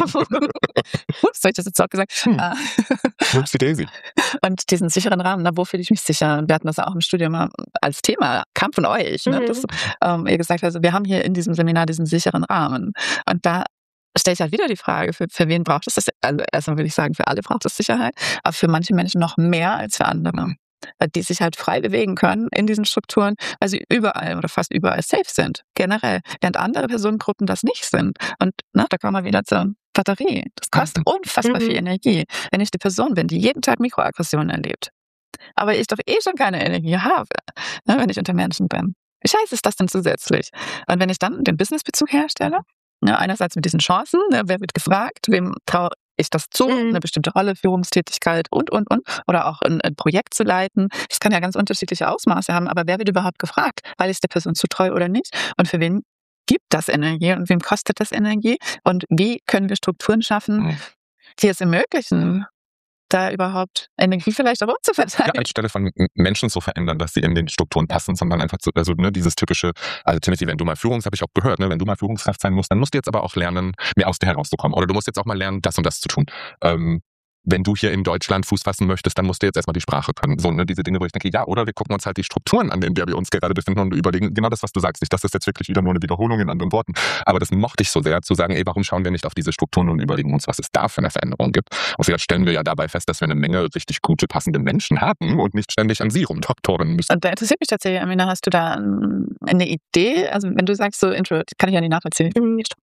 Speaker 2: Ups, soll ich das jetzt auch gesagt?
Speaker 4: Hm.
Speaker 2: Äh,
Speaker 4: Upsi Daisy.
Speaker 2: Und diesen sicheren Rahmen, na, wo fühle ich mich sicher? Und wir hatten das auch im Studium mal als Thema, kam von euch, ne?
Speaker 3: Mhm.
Speaker 2: Dass ähm, ihr gesagt habt, also wir haben hier in diesem Seminar diesen sicheren Rahmen. Und da stelle ich halt wieder die Frage, für, für wen braucht es das? Also erstmal würde ich sagen, für alle braucht es Sicherheit, aber für manche Menschen noch mehr als für andere. Weil die sich halt frei bewegen können in diesen Strukturen, weil sie überall oder fast überall safe sind, generell. Während andere Personengruppen das nicht sind. Und na, da kommen wir wieder zur Batterie. Das kostet unfassbar
Speaker 3: Mhm.
Speaker 2: viel Energie. Wenn ich die Person bin, die jeden Tag Mikroaggressionen erlebt, aber ich doch eh schon keine Energie habe, ne, wenn ich unter Menschen bin. Wie scheiße ist das denn zusätzlich? Und wenn ich dann den Businessbezug herstelle, ne, einerseits mit diesen Chancen, ne, wer wird gefragt, wem traue ich das zu,
Speaker 3: Mhm.
Speaker 2: eine bestimmte Rolle, Führungstätigkeit und, und, und, oder auch ein, ein Projekt zu leiten. Das kann ja ganz unterschiedliche Ausmaße haben, aber wer wird überhaupt gefragt? Weil ich der Person zutraue oder nicht? Und für wen gibt das Energie und wem kostet das Energie? Und wie können wir Strukturen schaffen,
Speaker 4: Mhm.
Speaker 2: die es ermöglichen, da überhaupt Energie vielleicht auch
Speaker 4: Ja,
Speaker 2: umzuverteilen?
Speaker 4: anstelle von M- Menschen zu verändern, dass sie in den Strukturen passen, sondern einfach zu, also ne, dieses typische, also Timothy, wenn du mal Führungs, habe ich auch gehört, ne, wenn du mal Führungskraft sein musst, dann musst du jetzt aber auch lernen, mehr aus dir herauszukommen. Oder du musst jetzt auch mal lernen, das und das zu tun. Ähm, wenn du hier in Deutschland Fuß fassen möchtest, dann musst du jetzt erstmal die Sprache können. So, ne, diese Dinge, wo ich denke, ja, oder wir gucken uns halt die Strukturen an, in der wir uns gerade befinden und überlegen, genau das, was du sagst, nicht, das ist jetzt wirklich wieder nur eine Wiederholung in anderen Worten, aber das mochte ich so sehr, zu sagen, ey, warum schauen wir nicht auf diese Strukturen und überlegen uns, was es da für eine Veränderung gibt. Und vielleicht stellen wir ja dabei fest, dass wir eine Menge richtig gute, passende Menschen haben und nicht ständig an sie rumdoktoren müssen.
Speaker 2: Und da interessiert mich tatsächlich, Amina, hast du da ähm, eine Idee? Also wenn du sagst, so Intro, kann ich ja nicht nachvollziehen.
Speaker 3: Mhm, nicht.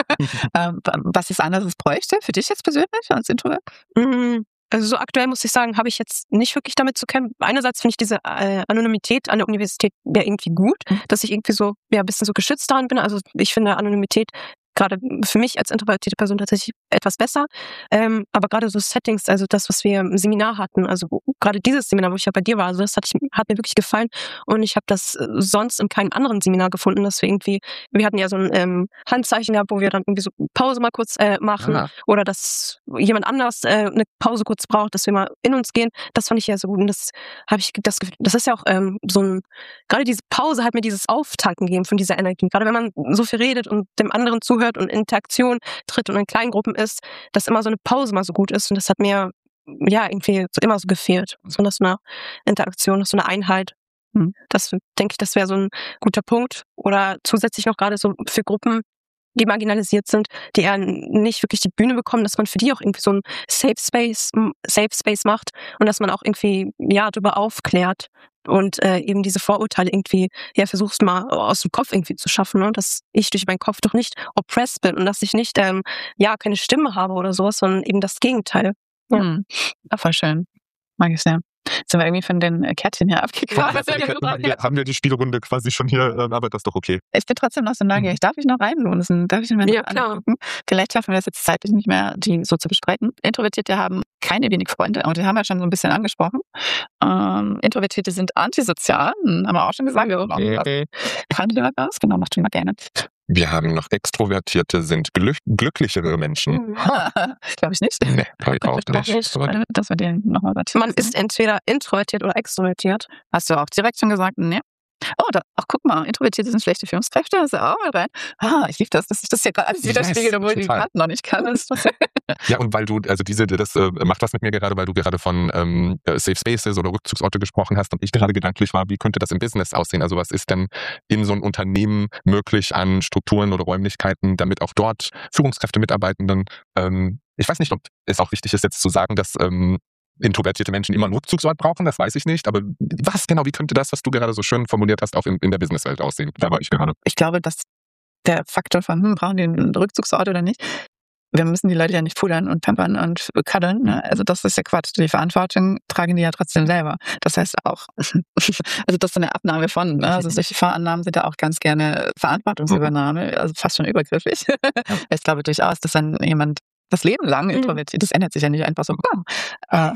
Speaker 2: ähm, was es anderes bräuchte für dich jetzt persönlich als Introvert?
Speaker 3: Mhm. Also so aktuell muss ich sagen, habe ich jetzt nicht wirklich damit zu kämpfen. Einerseits finde ich diese äh, Anonymität an der Universität ja irgendwie gut,
Speaker 2: Mhm.
Speaker 3: dass ich irgendwie so ja ein bisschen so geschützt daran bin. Also ich finde Anonymität gerade für mich als introvertierte Person tatsächlich etwas besser. Ähm, aber gerade so Settings, also das, was wir im Seminar hatten, also wo- gerade dieses Seminar, wo ich ja bei dir war, also das hat, ich, hat mir wirklich gefallen und ich habe das äh, sonst in keinem anderen Seminar gefunden, dass wir irgendwie, wir hatten ja so ein ähm, Handzeichen gehabt, wo wir dann irgendwie so Pause mal kurz äh, machen
Speaker 4: Ah.
Speaker 3: oder dass jemand anders äh, eine Pause kurz braucht, dass wir mal in uns gehen. Das fand ich ja so gut und das habe ich das Gefühl, das ist ja auch ähm, so ein, gerade diese Pause hat mir dieses Auftanken gegeben von dieser Energie. Gerade wenn man so viel redet und dem anderen zuhört und in Interaktion tritt und in kleinen Gruppen ist, dass immer so eine Pause mal so gut ist und das hat mir ja irgendwie so immer so gefehlt. So dass so eine Interaktion, so eine Einheit.
Speaker 2: Hm.
Speaker 3: Das denke ich, das wäre so ein guter Punkt. Oder zusätzlich noch gerade so für Gruppen, die marginalisiert sind, die eher nicht wirklich die Bühne bekommen, dass man für die auch irgendwie so ein Safe Space, Safe Space macht und dass man auch irgendwie ja darüber aufklärt und äh, eben diese Vorurteile irgendwie ja versuchst mal aus dem Kopf irgendwie zu schaffen, ne? Dass ich durch meinen Kopf doch nicht oppressed bin und dass ich nicht ähm, ja keine Stimme habe oder sowas, sondern eben das Gegenteil. Ja.
Speaker 2: Hm. Ja, voll schön. Mag ich sehr. Jetzt sind wir irgendwie von den äh, Kärtchen her abgekommen.
Speaker 4: Haben wir die Spielrunde quasi schon hier, ähm, aber das ist doch okay.
Speaker 2: Ich bin trotzdem noch so neugierig. Darf ich noch reinlosen? Darf ich mir noch
Speaker 3: Ja, klar.
Speaker 2: angucken? Vielleicht schaffen wir es jetzt zeitlich nicht mehr, die so zu besprechen. Introvertierte haben keine wenig Freunde, und die haben wir schon so ein bisschen angesprochen. Ähm, Introvertierte sind antisozial, haben wir auch schon gesagt.
Speaker 4: Okay.
Speaker 2: Kann ich was? Genau, mach du mal gerne.
Speaker 4: Wir haben noch Extrovertierte sind glück glücklichere Menschen.
Speaker 3: Mhm.
Speaker 2: Glaube ich nicht.
Speaker 4: Nee, glaube ich auch nicht.
Speaker 3: nicht.
Speaker 4: Aber
Speaker 2: Warte, dass wir den nochmal sortieren.
Speaker 3: Man ist entweder introvertiert oder extrovertiert.
Speaker 2: Hast du auch direkt schon gesagt? Nee. Oh, da, ach, guck mal, Introvertierte sind schlechte Führungskräfte, hast du auch mal rein. Ah, ich liebe das, dass ich das hier gerade alles
Speaker 4: Yes,
Speaker 2: widerspiegelt, obwohl ich die
Speaker 4: total.
Speaker 2: Karten noch nicht kann. Das ist
Speaker 4: Ja, und weil du, also diese, das äh, macht was mit mir gerade, weil du gerade von ähm, Safe Spaces oder Rückzugsorte gesprochen hast und ich gerade gedanklich war, wie könnte das im Business aussehen? Also was ist denn in so einem Unternehmen möglich an Strukturen oder Räumlichkeiten, damit auch dort Führungskräfte, Mitarbeitenden, ähm, ich weiß nicht, ob es auch wichtig ist, jetzt zu sagen, dass ähm, introvertierte Menschen immer einen Rückzugsort brauchen, das weiß ich nicht, aber was genau, wie könnte das, was du gerade so schön formuliert hast, auch in, in der Businesswelt aussehen? Da war ich gerade.
Speaker 2: ich glaube, dass der Faktor von, hm, brauchen die einen Rückzugsort oder nicht, wir müssen die Leute ja nicht pudern und pampern und kaddeln. Ne? Also das ist ja Quatsch. Die Verantwortung tragen die ja trotzdem selber. Das heißt auch, also das ist eine Abnahme von, ne? Also solche Vorannahmen sind ja auch ganz gerne Verantwortungsübernahme, also fast schon übergriffig. Ich glaube durchaus, dass dann jemand das Leben lang introvertiert, das ändert sich ja nicht einfach so. Äh,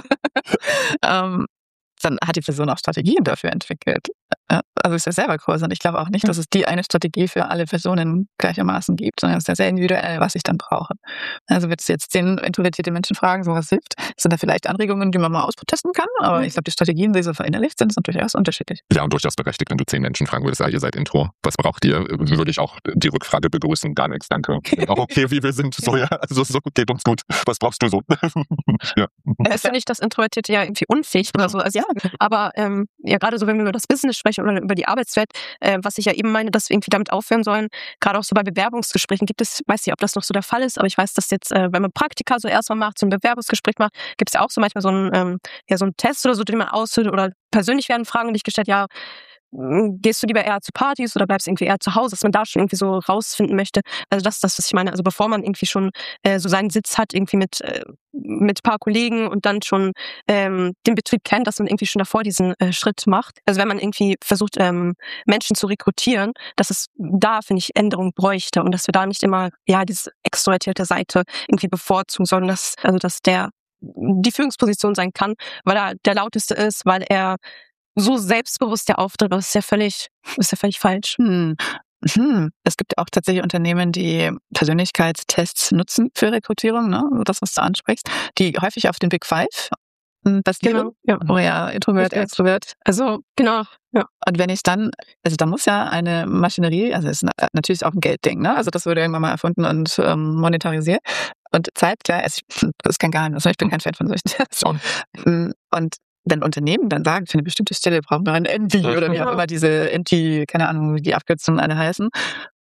Speaker 2: ähm, dann hat die Person auch Strategien dafür entwickelt. Äh, Also ist ja selber groß. Und ich glaube auch nicht, dass es die eine Strategie für alle Personen gleichermaßen gibt, sondern es ist ja sehr individuell, was ich dann brauche. Also würdest du jetzt zehn introvertierte Menschen fragen, so was hilft, sind da vielleicht Anregungen, die man mal ausprotesten kann, aber ich glaube, die Strategien, die so verinnerlicht sind, sind durchaus unterschiedlich.
Speaker 4: Ja, und durchaus berechtigt, wenn du zehn Menschen fragen würdest, ja, ihr seid Intro, was braucht ihr? Würde ich auch die Rückfrage begrüßen, gar nichts, danke. Auch okay, wie wir sind, so, ja, also so geht uns gut. Was brauchst du so? Ja.
Speaker 3: Es ist ja nicht, dass Introvertierte ja irgendwie unfähig oder so. Also
Speaker 2: Ja,
Speaker 3: Aber ähm, ja, gerade so, wenn wir über das Business sprechen oder über die Arbeitswelt, äh, was ich ja eben meine, dass wir irgendwie damit aufhören sollen, gerade auch so bei Bewerbungsgesprächen gibt es, weiß nicht, ob das noch so der Fall ist, aber ich weiß, dass jetzt, äh, wenn man Praktika so erstmal macht, so ein Bewerbungsgespräch macht, gibt es ja auch so manchmal so einen, ähm, ja, so einen Test oder so, den man ausfüllt oder persönlich werden Fragen nicht gestellt, ja, gehst du lieber eher zu Partys oder bleibst irgendwie eher zu Hause, dass man da schon irgendwie so rausfinden möchte. Also das ist das, was ich meine. Also bevor man irgendwie schon äh, so seinen Sitz hat, irgendwie mit äh, mit ein paar Kollegen und dann schon ähm, den Betrieb kennt, dass man irgendwie schon davor diesen äh, Schritt macht. Also wenn man irgendwie versucht, ähm, Menschen zu rekrutieren, dass es da, finde ich, Änderungen bräuchte und dass wir da nicht immer ja diese extrovertierte Seite irgendwie bevorzugen, sondern dass, also dass der die Führungsposition sein kann, weil er der lauteste ist, weil er so selbstbewusst der auftritt, das ist ja völlig, ist ja völlig falsch.
Speaker 2: Hm. Hm. Es gibt auch tatsächlich Unternehmen, die Persönlichkeitstests nutzen für Rekrutierung, ne? Das, was du ansprichst, die häufig auf den Big Five basieren.
Speaker 3: Genau, ja.
Speaker 2: Oh ja, Introvert,
Speaker 3: Richtig.
Speaker 2: Extrovert.
Speaker 3: Also, genau, ja.
Speaker 2: Und wenn ich dann, also da muss ja eine Maschinerie, also es ist natürlich auch ein Geldding, ne? Also das wurde irgendwann mal erfunden und ähm, monetarisiert. Und zeitgleich, also ich, das ist kein Geheimnis, ich bin kein Fan von solchen Tests. Und wenn Unternehmen dann sagen, für eine bestimmte Stelle brauchen wir einen N T oder wie auch immer diese N T, keine Ahnung, wie die Abkürzungen alle heißen.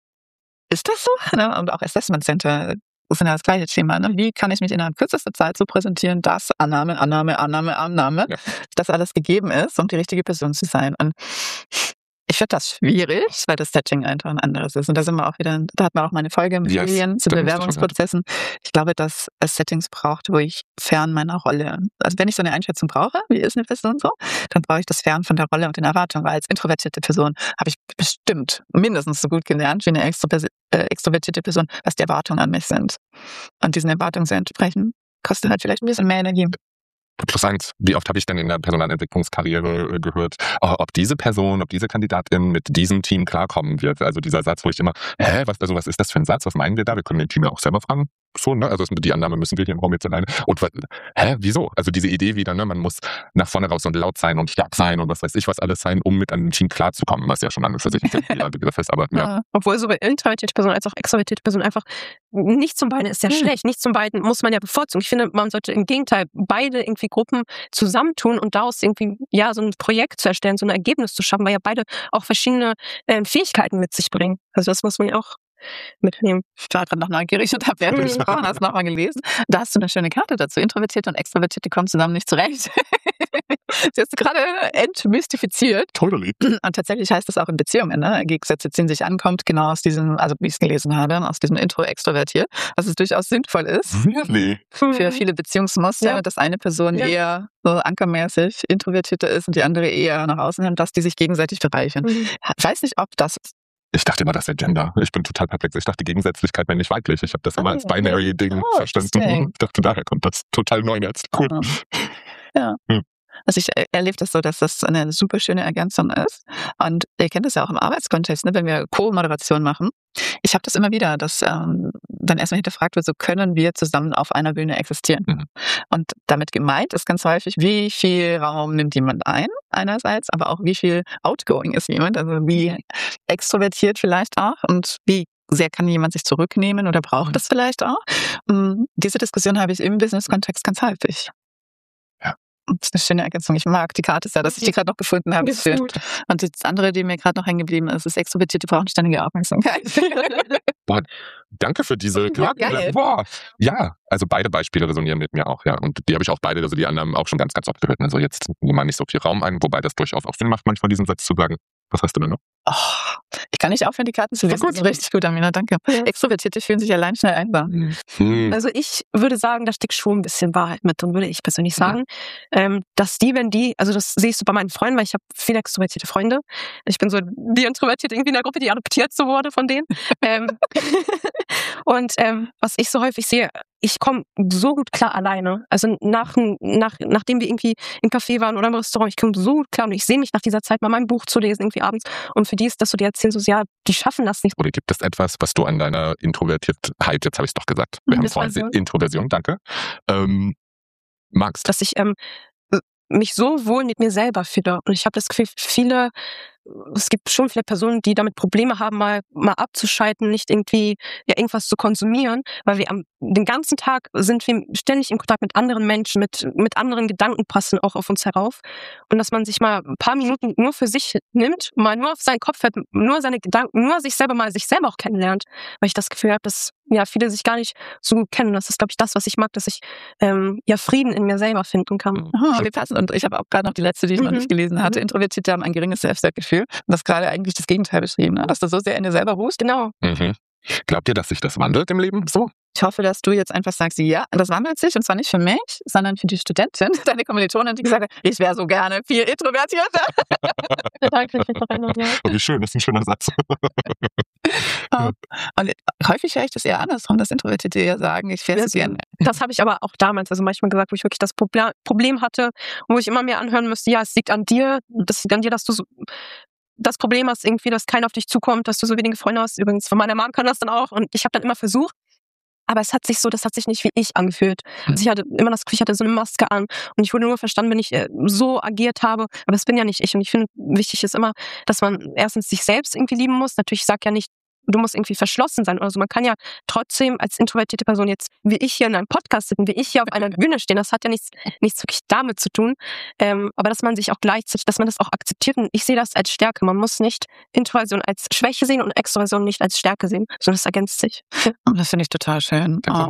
Speaker 2: Ist das so? Ne? Und auch Assessment Center ist ja das gleiche Thema. Ne? Wie kann ich mich innerhalb kürzester Zeit so präsentieren, dass Annahme, Annahme, Annahme, Annahme, ja. dass alles gegeben ist, um die richtige Person zu sein? Und ich finde das schwierig, weil das Setting einfach ein anderes ist. Und da sind wir auch wieder, da hat man auch mal eine Folge mit Julian yes, zu Bewerbungsprozessen. Ich glaube, dass es Settings braucht, wo ich fern meiner Rolle, also wenn ich so eine Einschätzung brauche, wie ist eine Person so, dann brauche ich das fern von der Rolle und den Erwartungen, weil als introvertierte Person habe ich bestimmt mindestens so gut gelernt wie eine extro, äh, extrovertierte Person, was die Erwartungen an mich sind. Und diesen Erwartungen zu entsprechen, kostet halt vielleicht ein bisschen mehr Energie.
Speaker 4: Plus eins, wie oft habe ich denn in der Personalentwicklungskarriere gehört, ob diese Person, ob diese Kandidatin mit diesem Team klarkommen wird. Also dieser Satz, wo ich immer, hä, was, also was ist das für ein Satz? Was meinen wir da? Wir können den Team ja auch selber fragen. So, ne? Also die Annahme müssen wir hier im Raum jetzt alleine. Und was, hä, wieso? Also diese Idee wieder, ne? Man muss nach vorne raus und laut sein und stark sein und was weiß ich was alles sein, um mit einem Team klarzukommen, was ja schon an für sich ein Begriff ist. Aber, ja.
Speaker 3: Ja. Obwohl so bei introvertierte Personen als auch extrovertierte Personen einfach nicht zum beiden ist ja hm. schlecht. Nicht zum beiden muss man ja bevorzugen. Ich finde, man sollte im Gegenteil beide irgendwie Gruppen zusammentun und daraus irgendwie ja so ein Projekt zu erstellen, so ein Ergebnis zu schaffen, weil ja beide auch verschiedene äh, Fähigkeiten mit sich bringen. Also das muss man ja auch mitnehmen.
Speaker 2: Ich war gerade noch neugierig und habe während du gesprochen hast nochmal gelesen. Da hast du eine schöne Karte dazu. Introvertierte und Extrovertierte kommen zusammen nicht zurecht. Sie hast du gerade entmystifiziert.
Speaker 4: Totally.
Speaker 2: Und tatsächlich heißt das auch in Beziehungen, ne? Gegensätze ziehen sich an, kommt genau aus diesem, also wie ich es gelesen habe, aus diesem Intro-Extrovertiert, was es durchaus sinnvoll ist.
Speaker 4: Really?
Speaker 2: Für viele Beziehungsmuster, ja. dass eine Person ja. eher so ankermäßig introvertierter ist und die andere eher nach außen hin, dass die sich gegenseitig bereichern. Mhm. Ich weiß nicht, ob das
Speaker 4: Ich dachte immer, das wäre Gender. Ich bin total perplex. Ich dachte, Gegensätzlichkeit männlich-weiblich. Ich habe das immer oh, als Binary-Ding oh, verstanden. Ich dachte, daher kommt das total neu jetzt. Cool.
Speaker 2: Oh. Ja. Hm. Also ich erlebe das so, dass das eine super schöne Ergänzung ist. Und ihr kennt das ja auch im Arbeitskontext, ne, wenn wir Co-Moderation machen. Ich habe das immer wieder, dass ähm, dann erstmal hinterfragt wird, so können wir zusammen auf einer Bühne existieren. Mhm. Und damit gemeint ist ganz häufig, wie viel Raum nimmt jemand ein, einerseits, aber auch wie viel outgoing ist jemand, also wie extrovertiert vielleicht auch und wie sehr kann jemand sich zurücknehmen oder braucht das vielleicht auch. Mhm. Diese Diskussion habe ich im Business-Kontext ganz häufig. Das ist eine schöne Ergänzung. Ich mag die Karte sehr, dass ich die gerade noch gefunden habe.
Speaker 3: Das ist gut.
Speaker 2: Und das andere, die mir gerade noch hängen geblieben ist, ist Extrovertierte brauchen ständige Aufmerksamkeit.
Speaker 4: Boah, danke für diese Karte.
Speaker 2: Ja,
Speaker 4: Boah. Ja, also beide Beispiele resonieren mit mir auch, ja. Und die habe ich auch beide, also die anderen auch schon ganz, ganz oft gehört. Also jetzt nimm mal nicht so viel Raum ein, wobei das durchaus auch Sinn macht, manchmal diesen Satz zu sagen. Was hast du denn noch?
Speaker 2: Oh, ich kann nicht aufhören, die Karten zu lesen.
Speaker 3: Gut.
Speaker 2: Das ist richtig gut, Amina, danke. Ja. Extrovertierte fühlen sich allein schnell einsam.
Speaker 4: Hm.
Speaker 3: Also ich würde sagen, da steckt schon ein bisschen Wahrheit mit drin, würde ich persönlich sagen. Ja. Ähm, dass die, wenn die, also das sehe ich so bei meinen Freunden, weil ich habe viele extrovertierte Freunde. Ich bin so die Introvertierte irgendwie in der Gruppe, die adoptiert so wurde von denen. ähm, und ähm, was ich so häufig sehe, ich komme so gut klar alleine. Also nach, nach, nachdem wir irgendwie im Café waren oder im Restaurant, ich komme so gut klar und ich sehe mich nach dieser Zeit mal mein Buch zu lesen irgendwie abends und für die ist das so, die erzählen so, ja, die schaffen das nicht.
Speaker 4: Oder gibt es etwas, was du an deiner Introvertiertheit, jetzt habe ich es doch gesagt, wir das haben vorhin so. Introversion, danke, ähm, magst?
Speaker 3: Dass ich ähm, mich so wohl mit mir selber fühle und ich habe das Gefühl, viele es gibt schon viele Personen, die damit Probleme haben, mal, mal abzuschalten, nicht irgendwie ja irgendwas zu konsumieren, weil wir am, den ganzen Tag sind wir ständig in Kontakt mit anderen Menschen, mit, mit anderen Gedanken passen auch auf uns herauf. Und dass man sich mal ein paar Minuten nur für sich nimmt, mal nur auf seinen Kopf hört, nur seine Gedanken, nur sich selber mal sich selber auch kennenlernt, weil ich das Gefühl habe, dass ja viele sich gar nicht so gut kennen. Das ist, glaube ich, das, was ich mag, dass ich ähm, ja Frieden in mir selber finden kann.
Speaker 2: Oh, wie passend. Und ich habe auch gerade noch die letzte, die ich mhm. noch nicht gelesen hatte. Introvertierte haben ein geringes Selbstwertgefühl. Das ist gerade eigentlich das Gegenteil beschrieben, ne? Dass du so sehr in dir selber ruhst.
Speaker 3: Genau.
Speaker 4: Mhm. Glaubt ihr, dass sich das wandelt im Leben so?
Speaker 2: Ich hoffe, dass du jetzt einfach sagst, ja, das wandelt sich und zwar nicht für mich, sondern für die Studentin, deine Kommilitonin, die gesagt hat, ich wäre so gerne viel introvertierter.
Speaker 3: Da kann ich mich noch erinnern, ja.
Speaker 4: Oh, wie schön, das ist ein schöner Satz.
Speaker 2: Ja. Und häufig höre ich das eher andersrum, dass Introvertierte eher sagen, ich wäre so gerne.
Speaker 3: Das habe ich aber auch damals, also manchmal gesagt, wo ich wirklich das Problem hatte und wo ich immer mehr anhören müsste, ja, es liegt an dir, das liegt an dir, dass du so das Problem hast irgendwie, dass keiner auf dich zukommt, dass du so wenige Freunde hast. Übrigens, von meiner Mom kann das dann auch. Und ich habe dann immer versucht, aber es hat sich so, das hat sich nicht wie ich angefühlt. Also ich hatte immer das Gefühl, ich hatte so eine Maske an und ich wurde nur verstanden, wenn ich äh, so agiert habe. Aber das bin ja nicht ich. Und ich finde, wichtig ist immer, dass man erstens sich selbst irgendwie lieben muss. Natürlich, ich sage ja nicht, du musst irgendwie verschlossen sein oder so. Man kann ja trotzdem als introvertierte Person jetzt, wie ich hier in einem Podcast sitzen, wie ich hier auf einer Bühne stehen, das hat ja nichts, nichts wirklich damit zu tun. Ähm, aber dass man sich auch gleichzeitig, dass man das auch akzeptiert. Und ich sehe das als Stärke. Man muss nicht Introversion als Schwäche sehen und Extroversion nicht als Stärke sehen, sondern es ergänzt sich.
Speaker 2: Das finde ich total schön. Oh.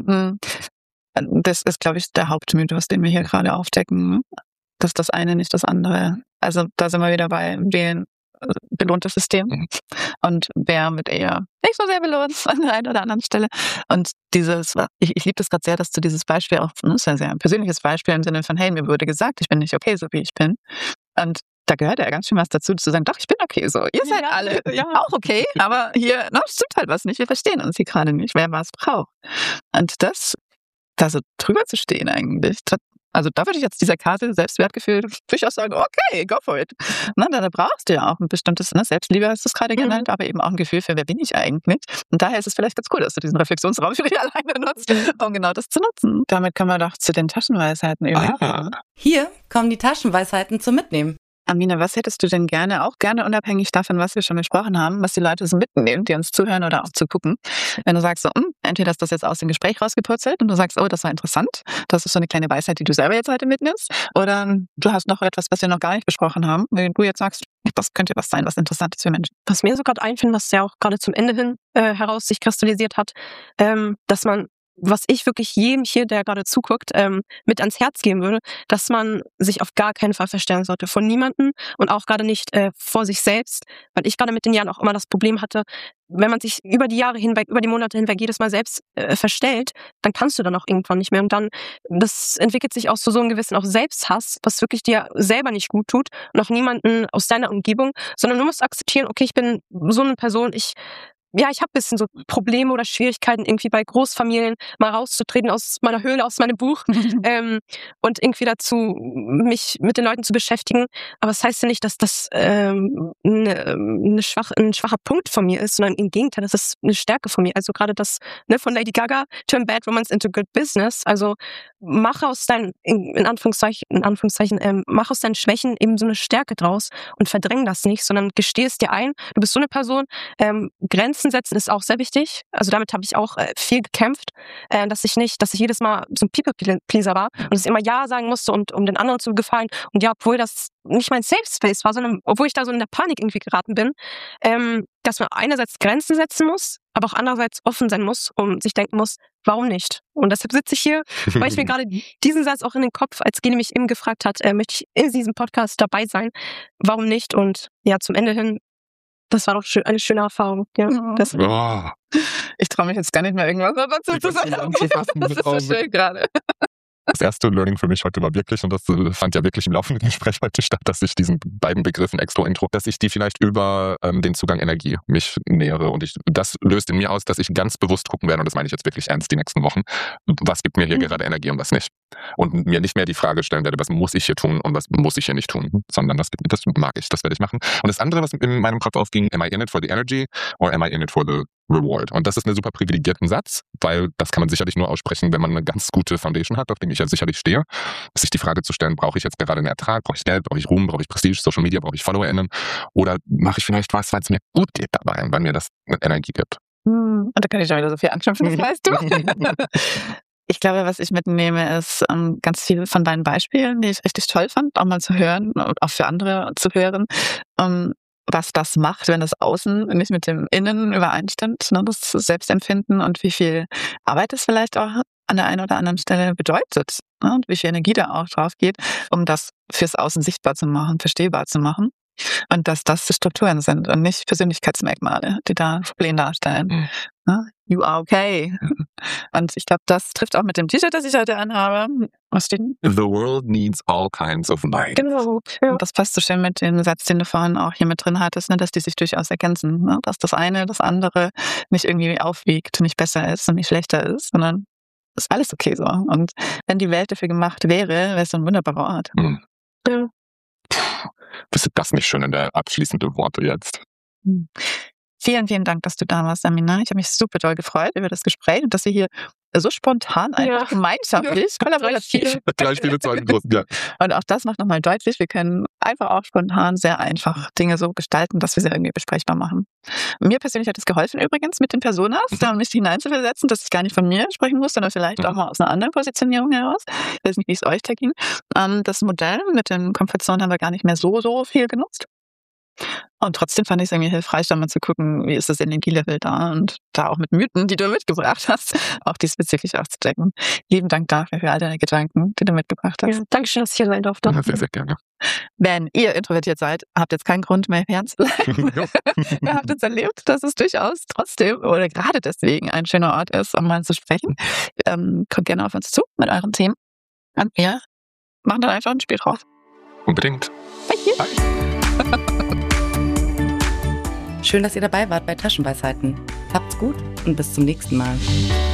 Speaker 2: Das ist, glaube ich, der Hauptmythos, den wir hier gerade aufdecken. Dass das eine nicht das andere. Also da sind wir wieder bei den belohntes System mhm. und wer wird eher nicht so sehr belohnt an der einen oder anderen Stelle. Und dieses, ich, ich liebe das gerade sehr, dass du dieses Beispiel auch, ne, ist ja sehr ein persönliches Beispiel im Sinne von, hey, mir wurde gesagt, ich bin nicht okay, so wie ich bin. Und da gehört ja ganz schön was dazu, zu sagen, doch, ich bin okay so. Ihr seid ja, alle ja. auch okay, aber hier no, stimmt halt was nicht. Wir verstehen uns hier gerade nicht, wer was braucht. Und das, da so drüber zu stehen eigentlich, also da würde ich jetzt dieser Karte Selbstwertgefühl durchaus sagen, okay, go for it. Na, da brauchst du ja auch ein bestimmtes, ne, Selbstliebe hast du es gerade genannt, mhm. aber eben auch ein Gefühl für, wer bin ich eigentlich? Und daher ist es vielleicht ganz cool, dass du diesen Reflexionsraum für dich alleine nutzt, um genau das zu nutzen. Damit kommen wir doch zu den Taschenweisheiten über.
Speaker 1: Hier kommen die Taschenweisheiten zum Mitnehmen.
Speaker 2: Amina, was hättest du denn gerne, auch gerne unabhängig davon, was wir schon besprochen haben, was die Leute so mitnehmen, die uns zuhören oder auch zugucken, wenn du sagst, so, mh, entweder ist das jetzt aus dem Gespräch rausgepurzelt und du sagst, oh, das war interessant, das ist so eine kleine Weisheit, die du selber jetzt heute mitnimmst, oder du hast noch etwas, was wir noch gar nicht besprochen haben, wenn du jetzt sagst, das könnte was sein, was interessant ist für Menschen.
Speaker 3: Was mir so gerade einfällt, was ja auch gerade zum Ende hin äh, heraus sich kristallisiert hat, ähm, dass man was ich wirklich jedem hier, der gerade zuguckt, ähm, mit ans Herz geben würde, dass man sich auf gar keinen Fall verstellen sollte. Von niemandem und auch gerade nicht äh, vor sich selbst, weil ich gerade mit den Jahren auch immer das Problem hatte, wenn man sich über die Jahre hinweg, über die Monate hinweg jedes Mal selbst äh, verstellt, dann kannst du dann auch irgendwann nicht mehr. Und dann, das entwickelt sich auch so, so einen gewissen auch Selbsthass, was wirklich dir selber nicht gut tut und auch niemanden aus deiner Umgebung, sondern du musst akzeptieren, okay, ich bin so eine Person, ich Ja, ich habe ein bisschen so Probleme oder Schwierigkeiten, irgendwie bei Großfamilien mal rauszutreten aus meiner Höhle, aus meinem Buch ähm, und irgendwie dazu, mich mit den Leuten zu beschäftigen. Aber das heißt ja nicht, dass das ähm, eine, eine schwach, ein schwacher Punkt von mir ist, sondern im Gegenteil, das ist eine Stärke von mir. Also gerade das ne, von Lady Gaga, Turn Bad Romance into Good Business. Also mach aus deinen, in, in Anführungszeichen, in Anführungszeichen ähm, mach aus deinen Schwächen eben so eine Stärke draus und verdräng das nicht, sondern gesteh es dir ein. Du bist so eine Person, ähm, Grenzen setzen ist auch sehr wichtig. Also damit habe ich auch äh, viel gekämpft, äh, dass ich nicht, dass ich jedes Mal so ein People-Pleaser war und dass ich immer Ja sagen musste, und, um den anderen zu gefallen. Und ja, obwohl das nicht mein Safe Space war, sondern obwohl ich da so in der Panik irgendwie geraten bin, ähm, dass man einerseits Grenzen setzen muss, aber auch andererseits offen sein muss und sich denken muss, warum nicht? Und deshalb sitze ich hier, weil ich mir gerade diesen Satz auch in den Kopf, als Gene mich eben gefragt hat, äh, möchte ich in diesem Podcast dabei sein? Warum nicht? Und ja, zum Ende hin, das war doch schön, eine schöne Erfahrung. Ja,
Speaker 2: oh.
Speaker 3: das,
Speaker 4: Oh.
Speaker 2: Ich traue mich jetzt gar nicht mehr irgendwas dazu zu sagen. Das ist so schön gerade.
Speaker 4: Das erste Learning für mich heute war wirklich, und das fand ja wirklich im laufenden Gespräch heute statt, dass ich diesen beiden Begriffen Extro, Intro, dass ich die vielleicht über ähm, den Zugang Energie mich nähere. Und ich, das löst in mir aus, dass ich ganz bewusst gucken werde, und das meine ich jetzt wirklich ernst die nächsten Wochen, was gibt mir hier mhm. gerade Energie und was nicht. und mir nicht mehr die Frage stellen werde, was muss ich hier tun und was muss ich hier nicht tun, sondern das, das mag ich, das werde ich machen. Und das andere, was in meinem Kopf aufging, am I in it for the energy or am I in it for the reward? Und das ist ein super privilegierten Satz, weil das kann man sicherlich nur aussprechen, wenn man eine ganz gute Foundation hat, auf dem ich ja sicherlich stehe. Sich die Frage zu stellen, brauche ich jetzt gerade einen Ertrag, brauche ich Geld, brauche ich Ruhm, brauche ich Prestige, Social Media, brauche ich FollowerInnen oder mache ich vielleicht was, weil es mir gut geht dabei, weil mir das Energie gibt.
Speaker 2: Und da kann ich schon wieder so viel anknüpfen, das weißt du. Ich glaube, was ich mitnehme, ist um, ganz viel von deinen Beispielen, die ich richtig toll fand, auch mal zu hören und auch für andere zu hören, um, was das macht, wenn das Außen nicht mit dem Innen übereinstimmt, ne, das Selbstempfinden und wie viel Arbeit es vielleicht auch an der einen oder anderen Stelle bedeutet, ne, und wie viel Energie da auch drauf geht, um das fürs Außen sichtbar zu machen, verstehbar zu machen. Und dass das die Strukturen sind und nicht Persönlichkeitsmerkmale, die da Problem darstellen. Mhm. Ne? You are okay. Und ich glaube, das trifft auch mit dem T-Shirt, das ich heute anhabe. Was steht denn?
Speaker 4: The world needs all kinds of light.
Speaker 2: Genau. Ja. Und das passt so schön mit dem Satz, den du vorhin auch hier mit drin hattest, ne, dass die sich durchaus ergänzen. Ne? Dass das eine das andere nicht irgendwie aufwiegt, nicht besser ist und nicht schlechter ist, sondern ist alles okay so. Und wenn die Welt dafür gemacht wäre, wäre es so ein wunderbarer Ort.
Speaker 4: Mhm.
Speaker 3: Ja.
Speaker 4: Bist du das nicht schon in der abschließenden Worte jetzt?
Speaker 2: Hm. Vielen, vielen Dank, dass du da warst, Amina. Ich habe mich super doll gefreut über das Gespräch und dass wir hier so spontan einfach
Speaker 3: Ja.
Speaker 2: gemeinschaftlich, kollaborativ.
Speaker 4: Drei Spiele zu einem großen, ja.
Speaker 2: Und auch das macht nochmal deutlich, wir können einfach auch spontan sehr einfach Dinge so gestalten, dass wir sie irgendwie besprechbar machen. Mir persönlich hat es geholfen übrigens mit den Personas, da mich hineinzuversetzen, dass ich gar nicht von mir sprechen muss, sondern vielleicht
Speaker 4: Mhm.
Speaker 2: auch mal aus einer anderen Positionierung heraus. Ich weiß nicht, wie es euch da ging. Ähm, Das Modell mit den Comfortzonen haben wir gar nicht mehr so, so viel genutzt. Und trotzdem fand ich es irgendwie hilfreich, da mal zu gucken, wie ist das Energielevel da und da auch mit Mythen, die du mitgebracht hast, auch diesbezüglich aufzudecken. Lieben Dank dafür für all deine Gedanken, die du mitgebracht hast.
Speaker 3: Ja, Dankeschön, dass ich hier sein durfte.
Speaker 4: Ja, sehr, sehr gerne.
Speaker 2: Wenn ihr introvertiert seid, habt jetzt keinen Grund mehr fernzubleiben. Ihr habt jetzt erlebt, dass es durchaus trotzdem oder gerade deswegen ein schöner Ort ist, um mal zu sprechen. Ähm, kommt gerne auf uns zu mit euren Themen. Und wir machen dann einfach ein Spiel draus.
Speaker 4: Unbedingt.
Speaker 2: Bye.
Speaker 1: Schön, dass ihr dabei wart bei Taschenweisheiten. Habt's gut und bis zum nächsten Mal.